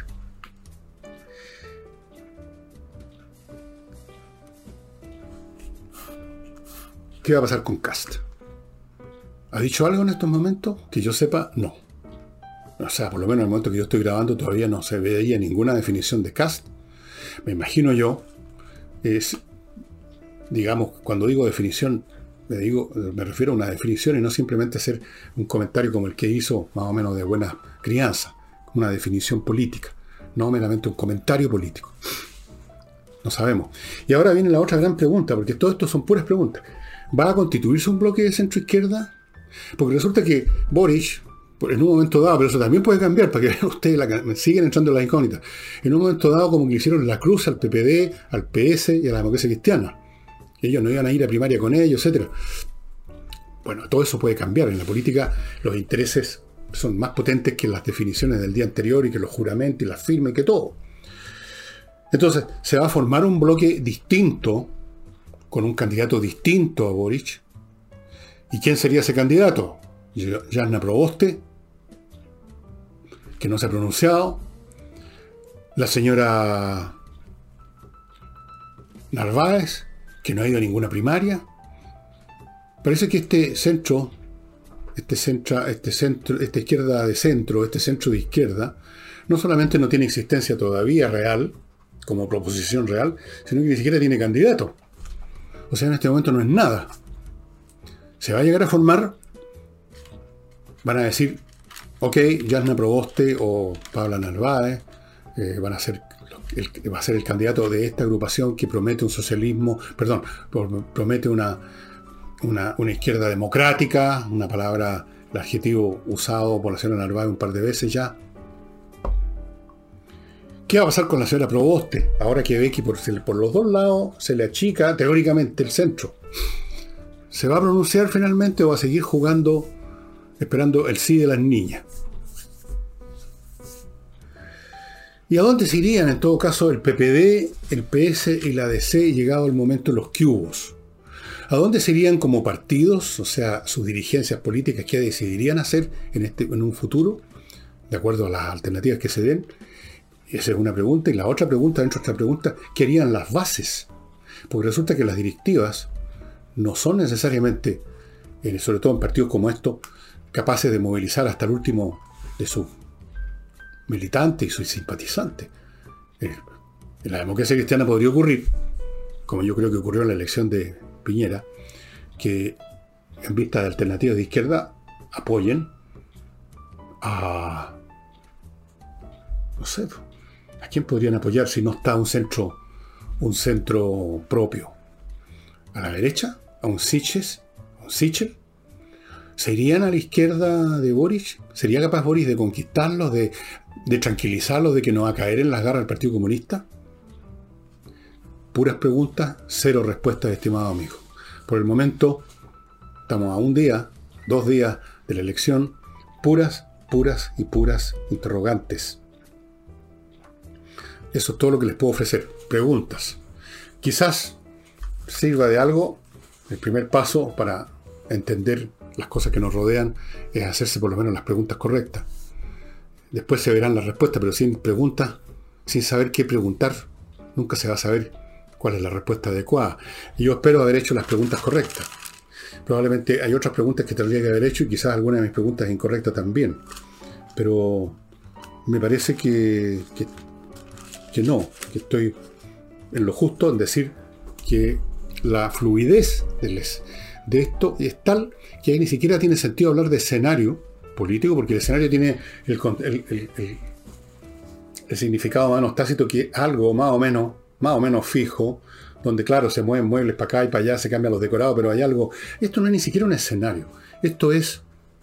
¿Qué va a pasar con Kast? ¿Ha dicho algo en estos momentos? Que yo sepa, no. O sea, por lo menos en el momento que yo estoy grabando todavía no se veía ninguna definición de Kast. Me imagino yo, es, digamos, cuando digo definición, me, digo, me refiero a una definición y no simplemente hacer un comentario como el que hizo, más o menos de buena crianza, una definición política, no meramente un comentario político. No sabemos. Y ahora viene la otra gran pregunta, porque todo esto son puras preguntas. ¿Va a constituirse un bloque de centro-izquierda? Porque resulta que Boric, en un momento dado, pero eso también puede cambiar, para que vean ustedes, la, me siguen entrando las incógnitas, en un momento dado como que le hicieron la cruz al P P D, al P S y a la Democracia Cristiana. Ellos no iban a ir a primaria con ellos, etcétera. Bueno, todo eso puede cambiar. En la política los intereses son más potentes que las definiciones del día anterior y que los juramentos y las firmas y que todo. Entonces, se va a formar un bloque distinto, con un candidato distinto a Boric. ¿Y quién sería ese candidato? Jasna Proboste, que no se ha pronunciado. La señora Narváez, que no ha ido a ninguna primaria. Parece que este centro, este centro, este centro, esta izquierda de centro, este centro de izquierda, no solamente no tiene existencia todavía real, como proposición real, sino que ni siquiera tiene candidato. O sea, en este momento no es nada. Se va a llegar a formar, van a decir, ok, Jasna Proboste o Paula Narváez eh, van a ser el, va a ser el candidato de esta agrupación que promete un socialismo, perdón, promete una, una, una izquierda democrática, una palabra, el adjetivo usado por la señora Narváez un par de veces ya. ¿Qué va a pasar con la señora Proboste? Ahora que ve que por, por los dos lados se le achica teóricamente el centro. ¿Se va a pronunciar finalmente o va a seguir jugando, esperando el sí de las niñas? ¿Y a dónde se irían en todo caso el P P D, el P S y la D C llegado el momento de los cubos? ¿A dónde se irían como partidos, o sea, sus dirigencias políticas, qué decidirían hacer en, este, en un futuro, de acuerdo a las alternativas que se den? Esa es una pregunta. Y la otra pregunta, dentro de esta pregunta, ¿qué harían las bases? Porque resulta que las directivas no son necesariamente, sobre todo en partidos como estos, capaces de movilizar hasta el último de sus militantes y sus simpatizantes. En la democracia cristiana podría ocurrir, como yo creo que ocurrió en la elección de Piñera, que en vista de alternativas de izquierda apoyen a, no sé, ¿a quién podrían apoyar si no está un centro, un centro propio? ¿A la derecha? ¿A un Sichel? ¿A un Sichel? ¿Se irían a la izquierda de Boric? ¿Sería capaz Boric de conquistarlos, de, de tranquilizarlos, de que no va a caer en las garras del Partido Comunista? Puras preguntas, cero respuestas, estimado amigo. Por el momento, estamos a un día, dos días de la elección, puras, puras y puras interrogantes. Eso es todo lo que les puedo ofrecer. Preguntas. Quizás sirva de algo. El primer paso para entender las cosas que nos rodean es hacerse por lo menos las preguntas correctas. Después se verán las respuestas, pero sin preguntas, sin saber qué preguntar, nunca se va a saber cuál es la respuesta adecuada. Y yo espero haber hecho las preguntas correctas. Probablemente hay otras preguntas que tendría que haber hecho y quizás alguna de mis preguntas es incorrecta también. Pero me parece que, que, que no, que estoy en lo justo en decir que la fluidez de, de esto es tal que ahí ni siquiera tiene sentido hablar de escenario político, porque el escenario tiene el, el, el, el, el significado menos tácito que algo más o menos, más o menos fijo, donde claro, se mueven muebles para acá y para allá, se cambian los decorados, pero hay algo. Esto no es ni siquiera un escenario. Esto es.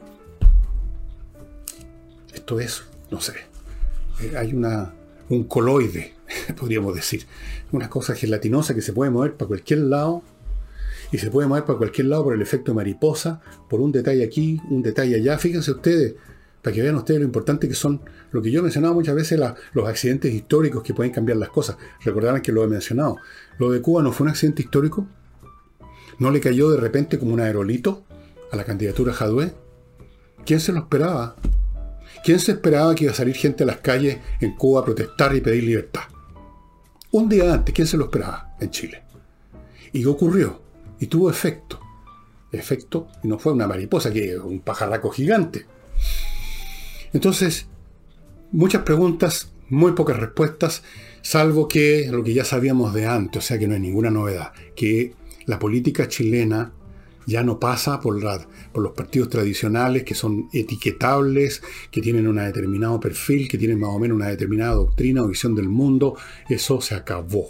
Esto es, no sé. Hay una, un coloide, podríamos decir. Una cosa gelatinosa que se puede mover para cualquier lado y se puede mover para cualquier lado por el efecto mariposa, por un detalle aquí, un detalle allá. Fíjense ustedes, para que vean ustedes lo importante que son, lo que yo he mencionado muchas veces, la, los accidentes históricos que pueden cambiar las cosas. Recordarán que lo he mencionado. Lo de Cuba no fue un accidente histórico. ¿No le cayó de repente como un aerolito a la candidatura Jadwe? ¿Quién se lo esperaba? ¿Quién se esperaba que iba a salir gente a las calles en Cuba a protestar y pedir libertad? Un día antes, ¿quién se lo esperaba en Chile? Y ocurrió, y tuvo efecto. Efecto, y no fue una mariposa, que un pajarraco gigante. Entonces, muchas preguntas, muy pocas respuestas, salvo que lo que ya sabíamos de antes, o sea que no hay ninguna novedad, que la política chilena ya no pasa por, la, por los partidos tradicionales que son etiquetables, que tienen un determinado perfil, que tienen más o menos una determinada doctrina o visión del mundo. Eso se acabó.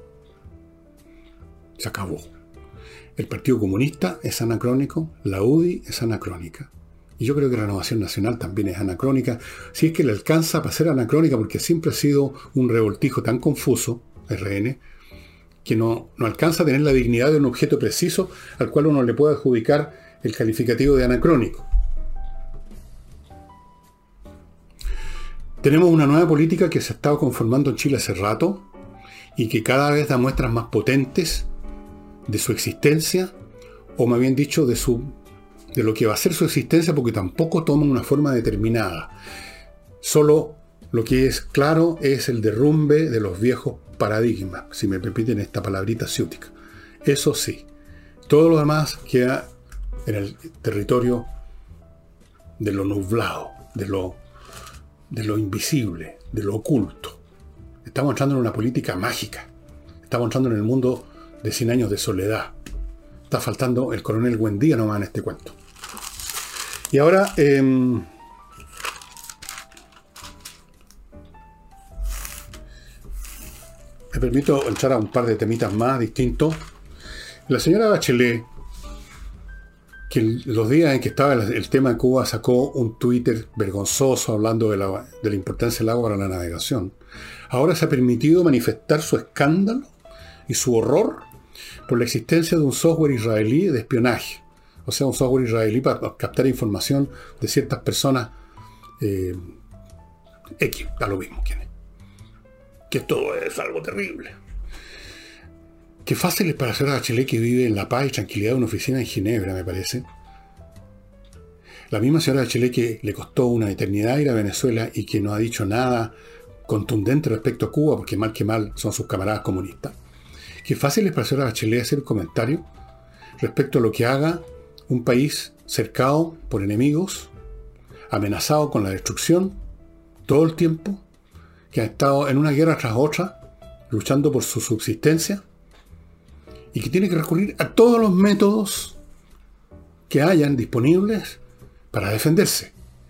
Se acabó. El Partido Comunista es anacrónico, la U D I es anacrónica. Y yo creo que Renovación Nacional también es anacrónica, si es que le alcanza para ser anacrónica, porque siempre ha sido un revoltijo tan confuso, R N, que no, no alcanza a tener la dignidad de un objeto preciso al cual uno le puede adjudicar el calificativo de anacrónico. Tenemos una nueva política que se ha estado conformando en Chile hace rato y que cada vez da muestras más potentes de su existencia, o más bien dicho, de, su, de lo que va a ser su existencia, porque tampoco toma una forma determinada. Solo lo que es claro es el derrumbe de los viejos paradigmas, si me permiten esta palabrita ciútica. Eso sí, todo lo demás queda en el territorio de lo nublado, de lo, de lo invisible, de lo oculto. Estamos entrando en una política mágica. Estamos entrando en el mundo de cien años de soledad. Está faltando el coronel Buendía nomás en este cuento. Y ahora eh, me permito entrar a un par de temitas más distintos. La señora Bachelet, que los días en que estaba el, el tema de Cuba, sacó un Twitter vergonzoso hablando de la, de la importancia del agua para la navegación, ahora se ha permitido manifestar su escándalo y su horror por la existencia de un software israelí de espionaje. O sea, un software israelí para captar información de ciertas personas eh, X, da lo mismo quién es. Que todo es algo terrible. Qué fácil es para la señora Bachelet, que vive en la paz y tranquilidad de una oficina en Ginebra, me parece. La misma señora Bachelet que le costó una eternidad ir a Venezuela y que no ha dicho nada contundente respecto a Cuba, porque mal que mal son sus camaradas comunistas. Qué fácil es para la señora Bachelet hacer comentarios respecto a lo que haga un país cercado por enemigos, amenazado con la destrucción todo el tiempo, que ha estado en una guerra tras otra, luchando por su subsistencia, y que tiene que recurrir a todos los métodos que hayan disponibles para defenderse.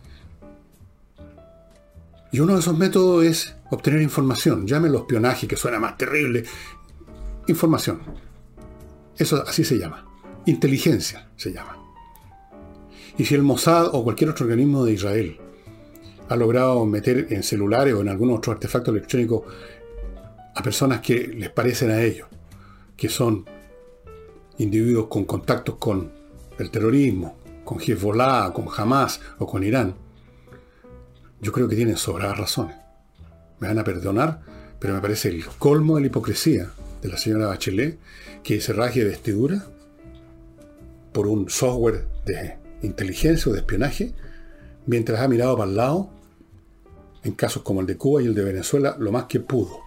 Y uno de esos métodos es obtener información. Llámenlo espionaje, que suena más terrible. Información. Eso así se llama. Inteligencia se llama. Y si el Mossad o cualquier otro organismo de Israel ha logrado meter en celulares o en algún otro artefacto electrónico a personas que les parecen a ellos, que son individuos con contactos con el terrorismo, con Hezbollah, con Hamas o con Irán, yo creo que tienen sobradas razones. Me van a perdonar, pero me parece el colmo de la hipocresía de la señora Bachelet que se rasgue de vestidura por un software de inteligencia o de espionaje, mientras ha mirado para el lado, en casos como el de Cuba y el de Venezuela, lo más que pudo.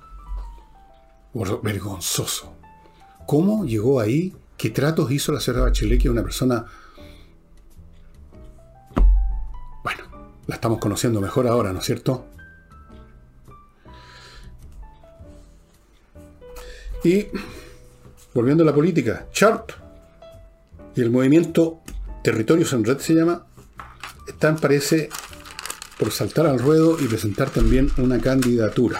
Vergonzoso. ¿Cómo llegó ahí? ¿Qué tratos hizo la señora Bachelet, que es una persona... Bueno, la estamos conociendo mejor ahora, ¿no es cierto? Y, volviendo a la política, Sharp y el movimiento Territorios en Red se llama, están, parece, por saltar al ruedo y presentar también una candidatura.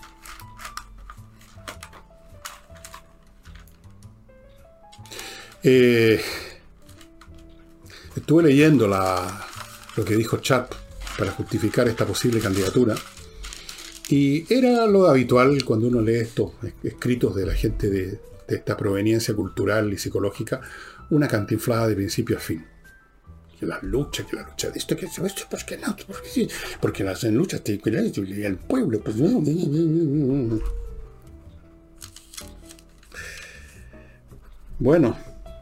Eh, estuve leyendo la, lo que dijo Sharp para justificar esta posible candidatura, y era lo habitual cuando uno lee estos escritos de la gente de, de esta proveniencia cultural y psicológica, una cantinflada de principio a fin. Que la lucha, que la lucha de esto, que esto, pues que no, porque sí, porque las en luchas te el pueblo, pues no. Bueno,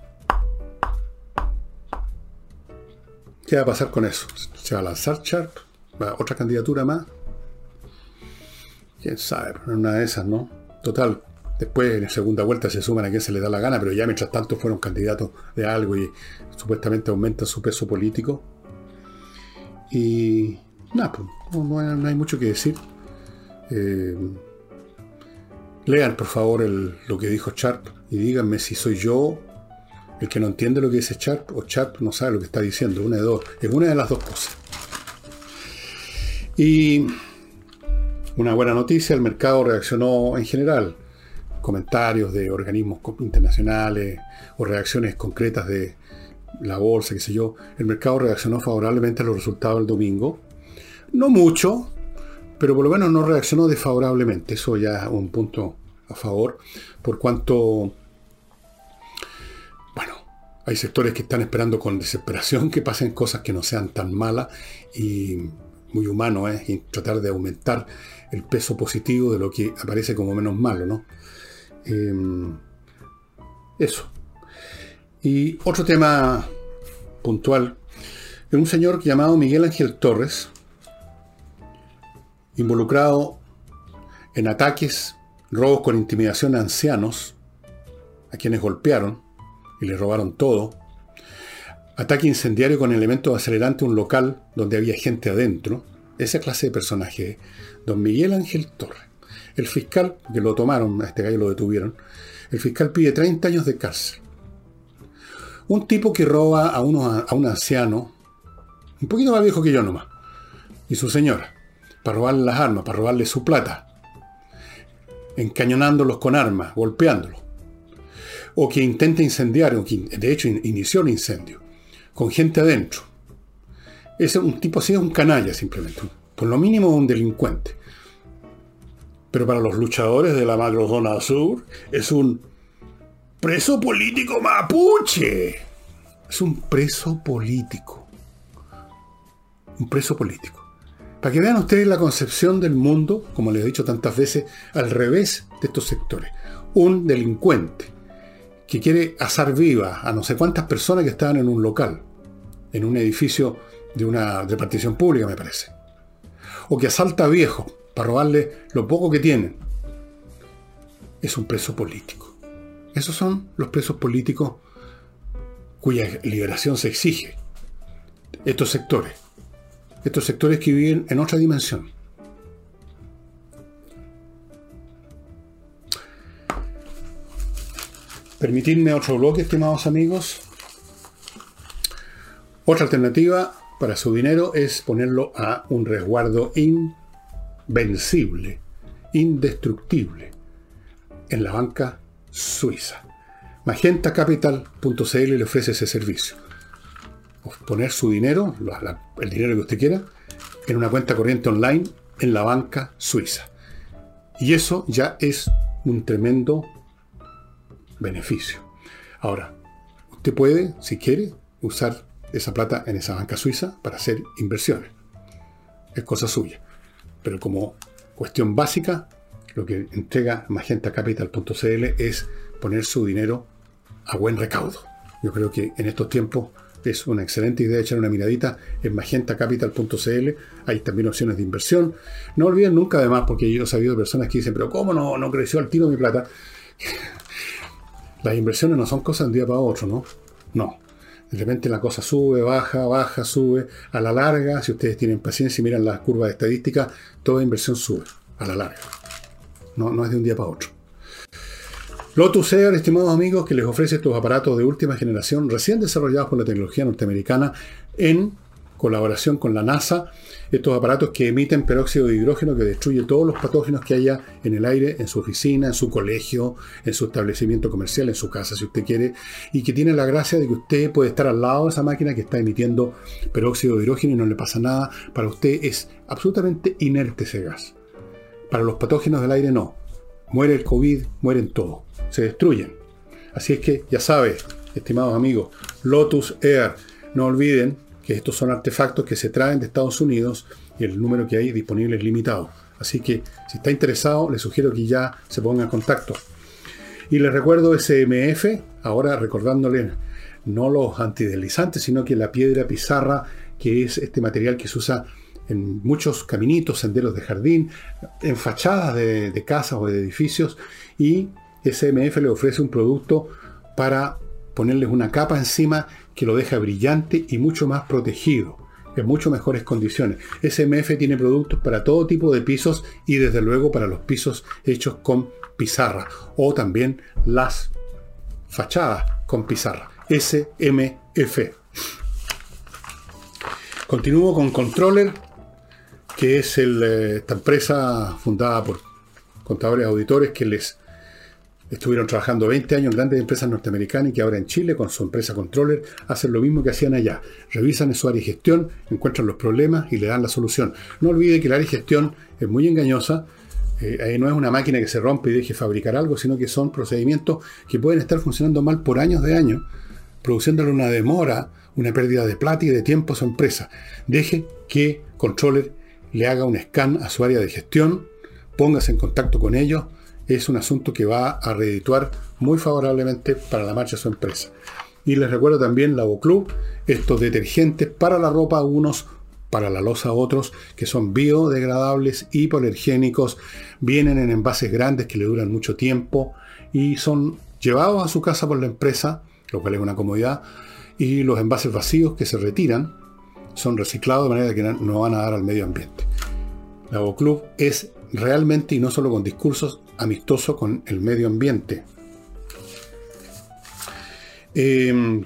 ¿qué va a pasar con eso? ¿Se va a lanzar Sharp? ¿Va otra candidatura más? ¿Quién sabe? Pero una de esas, ¿no? Total, después en la segunda vuelta se suman a quien se les da la gana, pero ya mientras tanto fueron candidatos de algo y supuestamente aumentan su peso político. Y nada, pues, no, no, no hay mucho que decir. Eh, lean, por favor, el, lo que dijo Sharp y díganme si soy yo el que no entiende lo que dice Sharp o Sharp no sabe lo que está diciendo. Una de dos. Es una de las dos cosas. Y una buena noticia, el mercado reaccionó en general. Comentarios de organismos internacionales o reacciones concretas de la bolsa, qué sé yo. El mercado reaccionó favorablemente a los resultados del domingo. No mucho, pero por lo menos no reaccionó desfavorablemente. Eso ya es un punto a favor, por cuanto, bueno, hay sectores que están esperando con desesperación que pasen cosas que no sean tan malas, y muy humano es ¿eh? tratar de aumentar el peso positivo de lo que aparece como menos malo, ¿no? Eh, eso. Y otro tema puntual, de un señor llamado Miguel Ángel Torres, involucrado en ataques, robos con intimidación a ancianos, a quienes golpearon y les robaron todo, ataque incendiario con elementos acelerantes a un local donde había gente adentro. Esa clase de personaje, don Miguel Ángel Torres. El fiscal, que lo tomaron, a este gallo lo detuvieron, el fiscal pide treinta años de cárcel. Un tipo que roba a, uno, a un anciano, un poquito más viejo que yo nomás, y su señora, para robarle las armas, para robarle su plata, encañonándolos con armas, golpeándolos. O que intenta incendiar, o que de hecho inició el incendio, con gente adentro. Es un tipo así, es un canalla simplemente, por lo mínimo un delincuente. Pero para los luchadores de la macrozona sur, es un preso político mapuche. Es un preso político. Un preso político. Para que vean ustedes la concepción del mundo, como les he dicho tantas veces, al revés de estos sectores. Un delincuente que quiere asar viva a no sé cuántas personas que estaban en un local, en un edificio de una repartición pública, me parece. O que asalta a viejos para robarle lo poco que tienen. Es un preso político. Esos son los presos políticos cuya liberación se exige. Estos sectores. Estos sectores que viven en otra dimensión. Permitidme otro bloque, estimados amigos. Otra alternativa para su dinero es ponerlo a un resguardo invencible, indestructible, en la banca suiza. Magenta Capital punto c l le ofrece ese servicio. Poner su dinero, el dinero que usted quiera, en una cuenta corriente online en la banca suiza. Y eso ya es un tremendo beneficio. Ahora, usted puede, si quiere, usar esa plata en esa banca suiza para hacer inversiones. Es cosa suya. Pero como cuestión básica, lo que entrega Magenta Capital punto c l es poner su dinero a buen recaudo. Yo creo que en estos tiempos es una excelente idea echar una miradita en Magenta Capital punto c l. Hay también opciones de inversión. No olviden nunca, además, porque yo he sabido de personas que dicen, pero ¿cómo no, no creció al tiro mi plata? Las inversiones no son cosas de un día para otro, ¿no? No. De repente la cosa sube, baja, baja, sube. A la larga, si ustedes tienen paciencia y miran las curvas de estadística, toda inversión sube. A la larga. No, no es de un día para otro. Lotus Air, estimados amigos, que les ofrece estos aparatos de última generación recién desarrollados por la tecnología norteamericana en colaboración con la NASA. Estos aparatos que emiten peróxido de hidrógeno que destruye todos los patógenos que haya en el aire, en su oficina, en su colegio, en su establecimiento comercial, en su casa, si usted quiere, y que tiene la gracia de que usted puede estar al lado de esa máquina que está emitiendo peróxido de hidrógeno y no le pasa nada. Para usted es absolutamente inerte ese gas. Para los patógenos del aire no. muere el COVID, mueren todos, se destruyen. Así es que ya sabes, estimados amigos, Lotus Air, no olviden que estos son artefactos que se traen de Estados Unidos y el número que hay disponible es limitado. Así que si está interesado, les sugiero que ya se ponga en contacto. Y les recuerdo S M F, ahora recordándoles no los antideslizantes, sino que la piedra pizarra, que es este material que se usa en muchos caminitos, senderos de jardín, en fachadas de, de casas o de edificios, y S M F le ofrece un producto para ponerles una capa encima que lo deja brillante y mucho más protegido, en mucho mejores condiciones. S M F tiene productos para todo tipo de pisos y desde luego para los pisos hechos con pizarra o también las fachadas con pizarra. S M F. Continúo con Controller, que es el, esta empresa fundada por contadores auditores que les estuvieron trabajando veinte años en grandes empresas norteamericanas y que ahora en Chile, con su empresa Controller, hacen lo mismo que hacían allá. Revisan en su área de gestión, encuentran los problemas y le dan la solución. No olvide que el área de gestión es muy engañosa. Eh, ahí no es una máquina que se rompe y deje fabricar algo, sino que son procedimientos que pueden estar funcionando mal por años de años, produciéndole una demora, una pérdida de plata y de tiempo a su empresa. Deje que Controller le haga un scan a su área de gestión, póngase en contacto con ellos. Es un asunto que va a redituar muy favorablemente para la marcha de su empresa. Y les recuerdo también Lavoclub, estos detergentes para la ropa unos, para la loza otros, que son biodegradables, hipoalergénicos, vienen en envases grandes que le duran mucho tiempo y son llevados a su casa por la empresa, lo cual es una comodidad, y los envases vacíos que se retiran son reciclados de manera que no van a dar al medio ambiente. Lavoclub es realmente, y no solo con discursos, amistoso con el medio ambiente. Eh,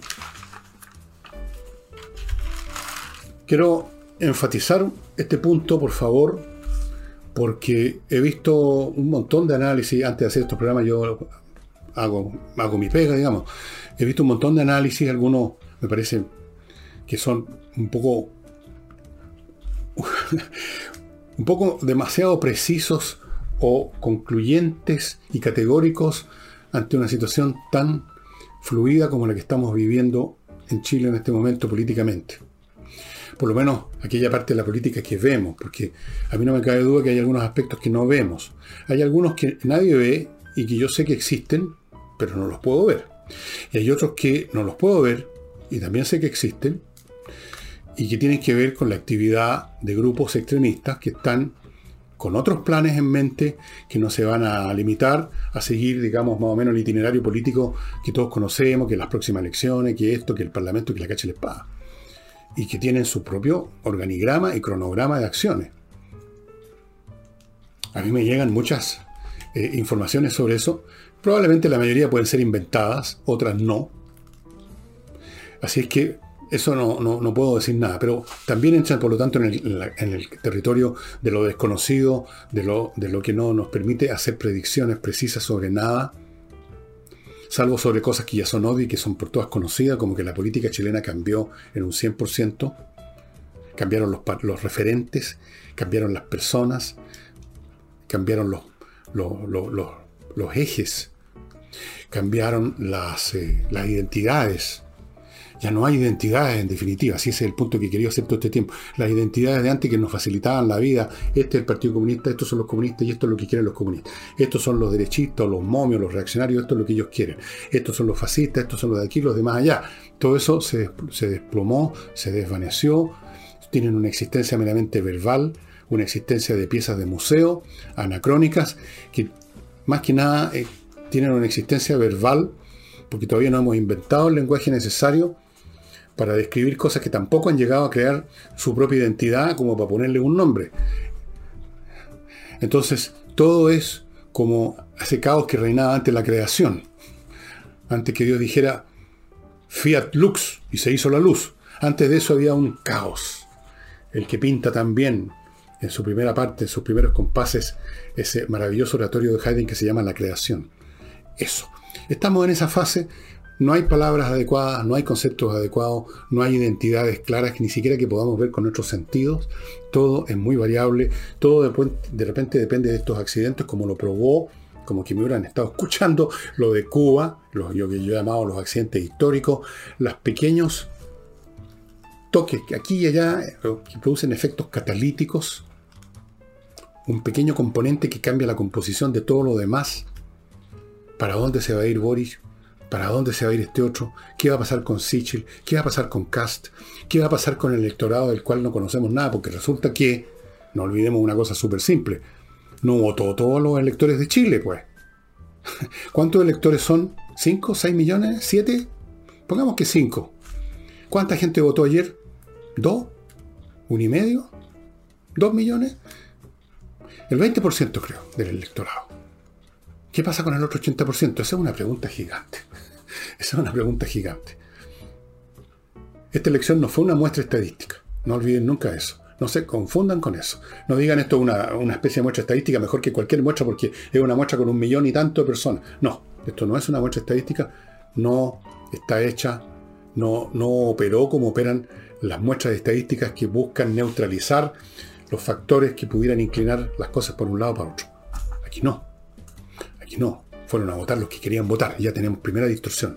quiero enfatizar este punto, por favor, porque he visto un montón de análisis. Antes de hacer estos programas yo hago, hago mi pega, digamos. He visto un montón de análisis, algunos me parece que son un poco un poco demasiado precisos o concluyentes y categóricos ante una situación tan fluida como la que estamos viviendo en Chile en este momento políticamente. Por lo menos aquella parte de la política que vemos, porque a mí no me cabe duda que hay algunos aspectos que no vemos. Hay algunos que nadie ve y que yo sé que existen, pero no los puedo ver. Y hay otros que no los puedo ver y también sé que existen y que tienen que ver con la actividad de grupos extremistas que están con otros planes en mente, que no se van a limitar a seguir, digamos, más o menos el itinerario político que todos conocemos, que las próximas elecciones, que esto, que el Parlamento, que la cacha y la espada. Y que tienen su propio organigrama y cronograma de acciones. A mí me llegan muchas eh, informaciones sobre eso. Probablemente la mayoría pueden ser inventadas, otras no. Así es que eso no, no, no puedo decir nada, pero también entran, por lo tanto, en el, en la, en el territorio de lo desconocido, de lo, de lo que no nos permite hacer predicciones precisas sobre nada, salvo sobre cosas que ya son obvias y que son por todas conocidas, como que la política chilena cambió en un cien por ciento, cambiaron los, los referentes, cambiaron las personas, cambiaron los, los, los, los, los ejes, cambiaron las, eh, las identidades. Ya no hay identidades en definitiva, así es el punto que quería hacer todo este tiempo. Las identidades de antes que nos facilitaban la vida, este es el Partido Comunista, estos son los comunistas y esto es lo que quieren los comunistas. Estos son los derechistas, los momios, los reaccionarios, esto es lo que ellos quieren. Estos son los fascistas, estos son los de aquí, los de más allá. Todo eso se, se desplomó, se desvaneció, tienen una existencia meramente verbal, una existencia de piezas de museo, anacrónicas, que más que nada eh, tienen una existencia verbal, porque todavía no hemos inventado el lenguaje necesario para describir cosas que tampoco han llegado a crear su propia identidad como para ponerle un nombre. Entonces, todo es como ese caos que reinaba antes de la creación. Antes que Dios dijera Fiat Lux y se hizo la luz. Antes de eso había un caos. El que pinta también en su primera parte, en sus primeros compases, ese maravilloso oratorio de Haydn que se llama La Creación. Eso. Estamos en esa fase. No hay palabras adecuadas, no hay conceptos adecuados, no hay identidades claras, ni siquiera que podamos ver con nuestros sentidos. Todo es muy variable, todo de, de repente depende de estos accidentes, como lo probó como que me hubieran estado escuchando lo de Cuba, lo, lo que yo he llamado los accidentes históricos, los pequeños toques que aquí y allá que producen efectos catalíticos, un pequeño componente que cambia la composición de todo lo demás. ¿Para dónde se va a ir Boris? ¿Para dónde se va a ir este otro? ¿Qué va a pasar con Sichel? ¿Qué va a pasar con Kast? ¿Qué va a pasar con el electorado del cual no conocemos nada? Porque resulta que, no olvidemos una cosa súper simple, no votó todos los electores de Chile, pues. ¿Cuántos electores son? ¿Cinco? ¿Seis millones? ¿Siete? Pongamos que cinco. ¿Cuánta gente votó ayer? ¿Dos? ¿Un y medio? ¿Dos millones? El veinte por ciento, creo, del electorado. ¿Qué pasa con el otro ochenta por ciento? Esa es una pregunta gigante. Esa es una pregunta gigante. Esta elección no fue una muestra estadística. No olviden nunca eso. No se confundan con eso. No digan esto es una, una especie de muestra estadística mejor que cualquier muestra porque es una muestra con un millón y tanto de personas. No, esto no es una muestra estadística. No está hecha, no, no operó como operan las muestras estadísticas que buscan neutralizar los factores que pudieran inclinar las cosas por un lado o para otro. Aquí no. Aquí no. Fueron a votar los que querían votar. Ya tenemos primera distorsión.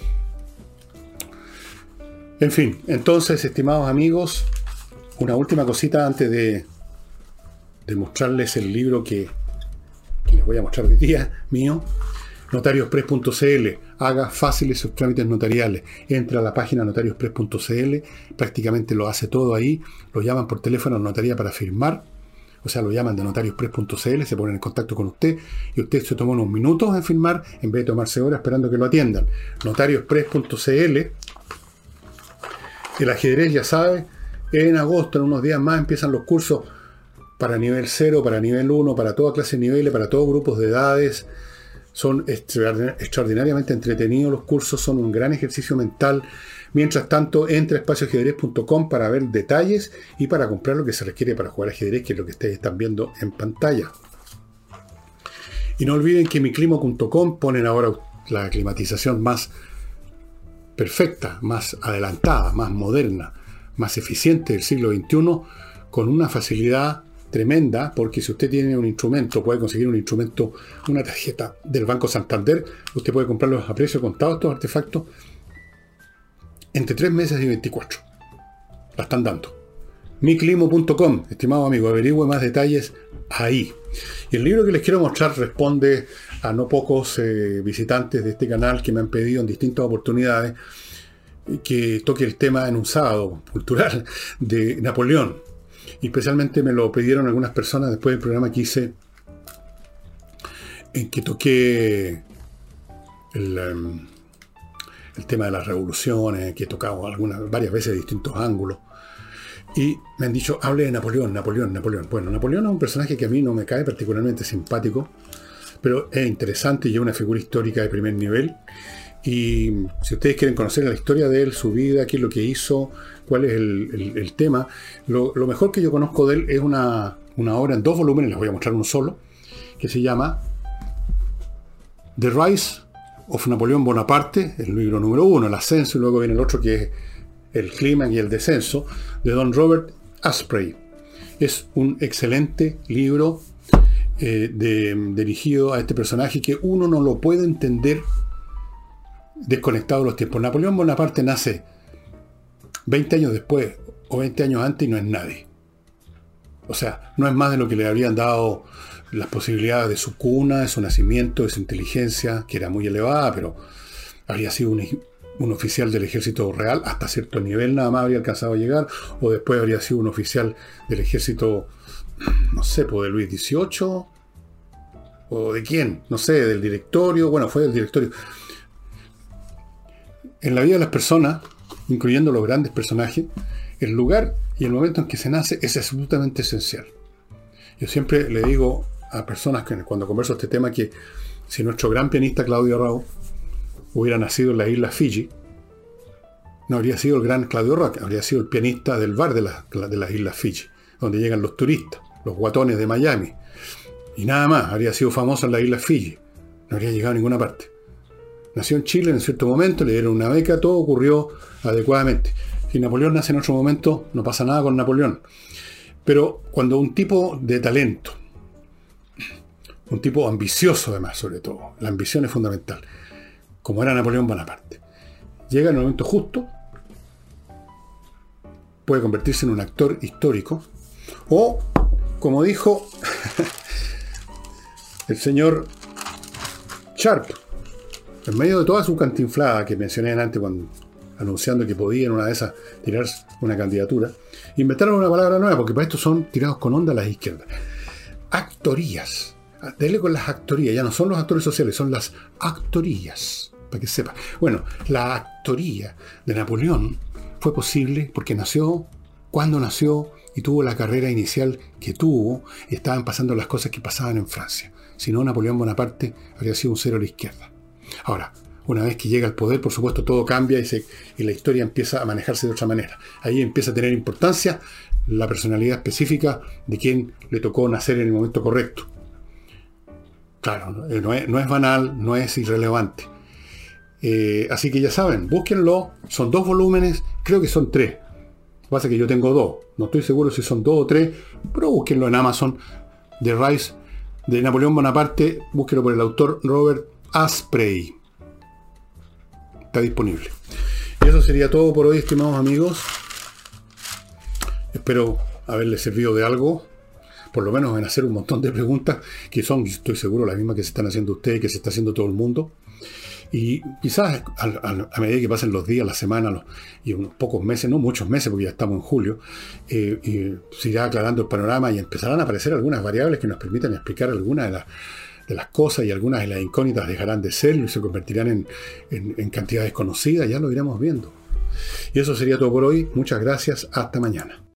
En fin, entonces, estimados amigos, una última cosita antes de, de mostrarles el libro que, que les voy a mostrar hoy día, mío. notariospress punto c l. Haga fáciles sus trámites notariales. Entra a la página notariospress punto c l. Prácticamente lo hace todo ahí. Lo llaman por teléfono a notaría para firmar. O sea, lo llaman de notariospress punto c l. Se ponen en contacto con usted. Y usted se toma unos minutos en firmar en vez de tomarse horas esperando que lo atiendan. notariospress punto c l. El ajedrez, ya sabe, en agosto, en unos días más, empiezan los cursos para nivel cero, para nivel uno, para toda clase de niveles, para todos grupos de edades. Son extraordinariamente entretenidos los cursos, son un gran ejercicio mental. Mientras tanto, entra a espacio ajedrez punto com para ver detalles y para comprar lo que se requiere para jugar ajedrez, que es lo que ustedes están viendo en pantalla. Y no olviden que miclimo punto com ponen ahora la climatización más perfecta, más adelantada, más moderna, más eficiente del siglo veintiuno, con una facilidad tremenda, porque si usted tiene un instrumento, puede conseguir un instrumento, una tarjeta del Banco Santander, usted puede comprarlos a precio contado, estos artefactos, entre tres meses y veinticuatro. La están dando. miclimo punto com, estimado amigo, averigüe más detalles ahí. Y el libro que les quiero mostrar responde a no pocos eh, visitantes de este canal que me han pedido en distintas oportunidades que toque el tema en un sábado cultural de Napoleón. Y especialmente me lo pidieron algunas personas después del programa que hice en que toqué el, um, el tema de las revoluciones, que he tocado algunas, varias veces de distintos ángulos. Y me han dicho, hable de Napoleón, Napoleón, Napoleón. Bueno, Napoleón es un personaje que a mí no me cae particularmente simpático, pero es interesante y es una figura histórica de primer nivel. Y si ustedes quieren conocer la historia de él, su vida, qué es lo que hizo, cuál es el, el, el tema, lo, lo mejor que yo conozco de él es una, una obra en dos volúmenes, les voy a mostrar uno solo, que se llama The Rise of Napoleón Bonaparte, el libro número uno, el ascenso, y luego viene el otro que es el clímax y el descenso, de don Robert Asprey. Es un excelente libro eh, de, dirigido a este personaje que uno no lo puede entender desconectado de los tiempos. Napoleón Bonaparte nace veinte años después o veinte años antes y no es nadie. O sea, no es más de lo que le habrían dado las posibilidades de su cuna, de su nacimiento, de su inteligencia, que era muy elevada, pero habría sido un, un oficial del ejército real, hasta cierto nivel nada más habría alcanzado a llegar, o después habría sido un oficial del ejército, no sé, pues de Luis dieciocho, o de quién, no sé, del directorio, bueno, fue del directorio. En la vida de las personas, incluyendo los grandes personajes, el lugar y el momento en que se nace es absolutamente esencial. Yo siempre le digo a personas que cuando converso este tema que si nuestro gran pianista Claudio Raúl hubiera nacido en la isla Fiji, no habría sido el gran Claudio Raúl, habría sido el pianista del bar de, la, de las islas Fiji, donde llegan los turistas, los guatones de Miami, y nada más, habría sido famoso en la isla Fiji, no habría llegado a ninguna parte. Nació en Chile en cierto momento, le dieron una beca, todo ocurrió adecuadamente. Si Napoleón nace en otro momento, no pasa nada con Napoleón. Pero cuando un tipo de talento Un tipo ambicioso además, sobre todo. La ambición es fundamental. Como era Napoleón Bonaparte. Llega en el momento justo, puede convertirse en un actor histórico, o, como dijo el señor Sharp, en medio de toda su cantinflada que mencioné antes, cuando, anunciando que podía en una de esas tirar una candidatura, inventaron una palabra nueva, porque para esto son tirados con onda a las izquierdas. Actorías. Dele con las actorías. Ya no son los actores sociales, son las actorías. Para que sepa. Bueno, la actoría de Napoleón fue posible porque nació cuando nació y tuvo la carrera inicial que tuvo, y estaban pasando las cosas que pasaban en Francia. Si no, Napoleón Bonaparte habría sido un cero a la izquierda. Ahora, una vez que llega al poder, por supuesto, todo cambia y, se, y la historia empieza a manejarse de otra manera. Ahí empieza a tener importancia la personalidad específica de quien le tocó nacer en el momento correcto. Claro, no es, no es banal, no es irrelevante. Eh, así que ya saben, búsquenlo. Son dos volúmenes, creo que son tres. Lo que pasa es que yo tengo dos. No estoy seguro si son dos o tres, pero búsquenlo en Amazon. The Rise de Napoleón Bonaparte. Búsquenlo por el autor Robert Asprey. Está disponible. Y eso sería todo por hoy, estimados amigos. Espero haberles servido de algo. Por lo menos en hacer un montón de preguntas que son, estoy seguro, las mismas que se están haciendo ustedes, que se está haciendo todo el mundo. Y quizás a, a, a medida que pasen los días, las semanas los, y unos pocos meses, no muchos meses porque ya estamos en julio, eh, y se irá aclarando el panorama y empezarán a aparecer algunas variables que nos permitan explicar algunas de las, de las cosas, y algunas de las incógnitas dejarán de ser y se convertirán en, en, en cantidades conocidas. Ya lo iremos viendo. Y eso sería todo por hoy. Muchas gracias. Hasta mañana.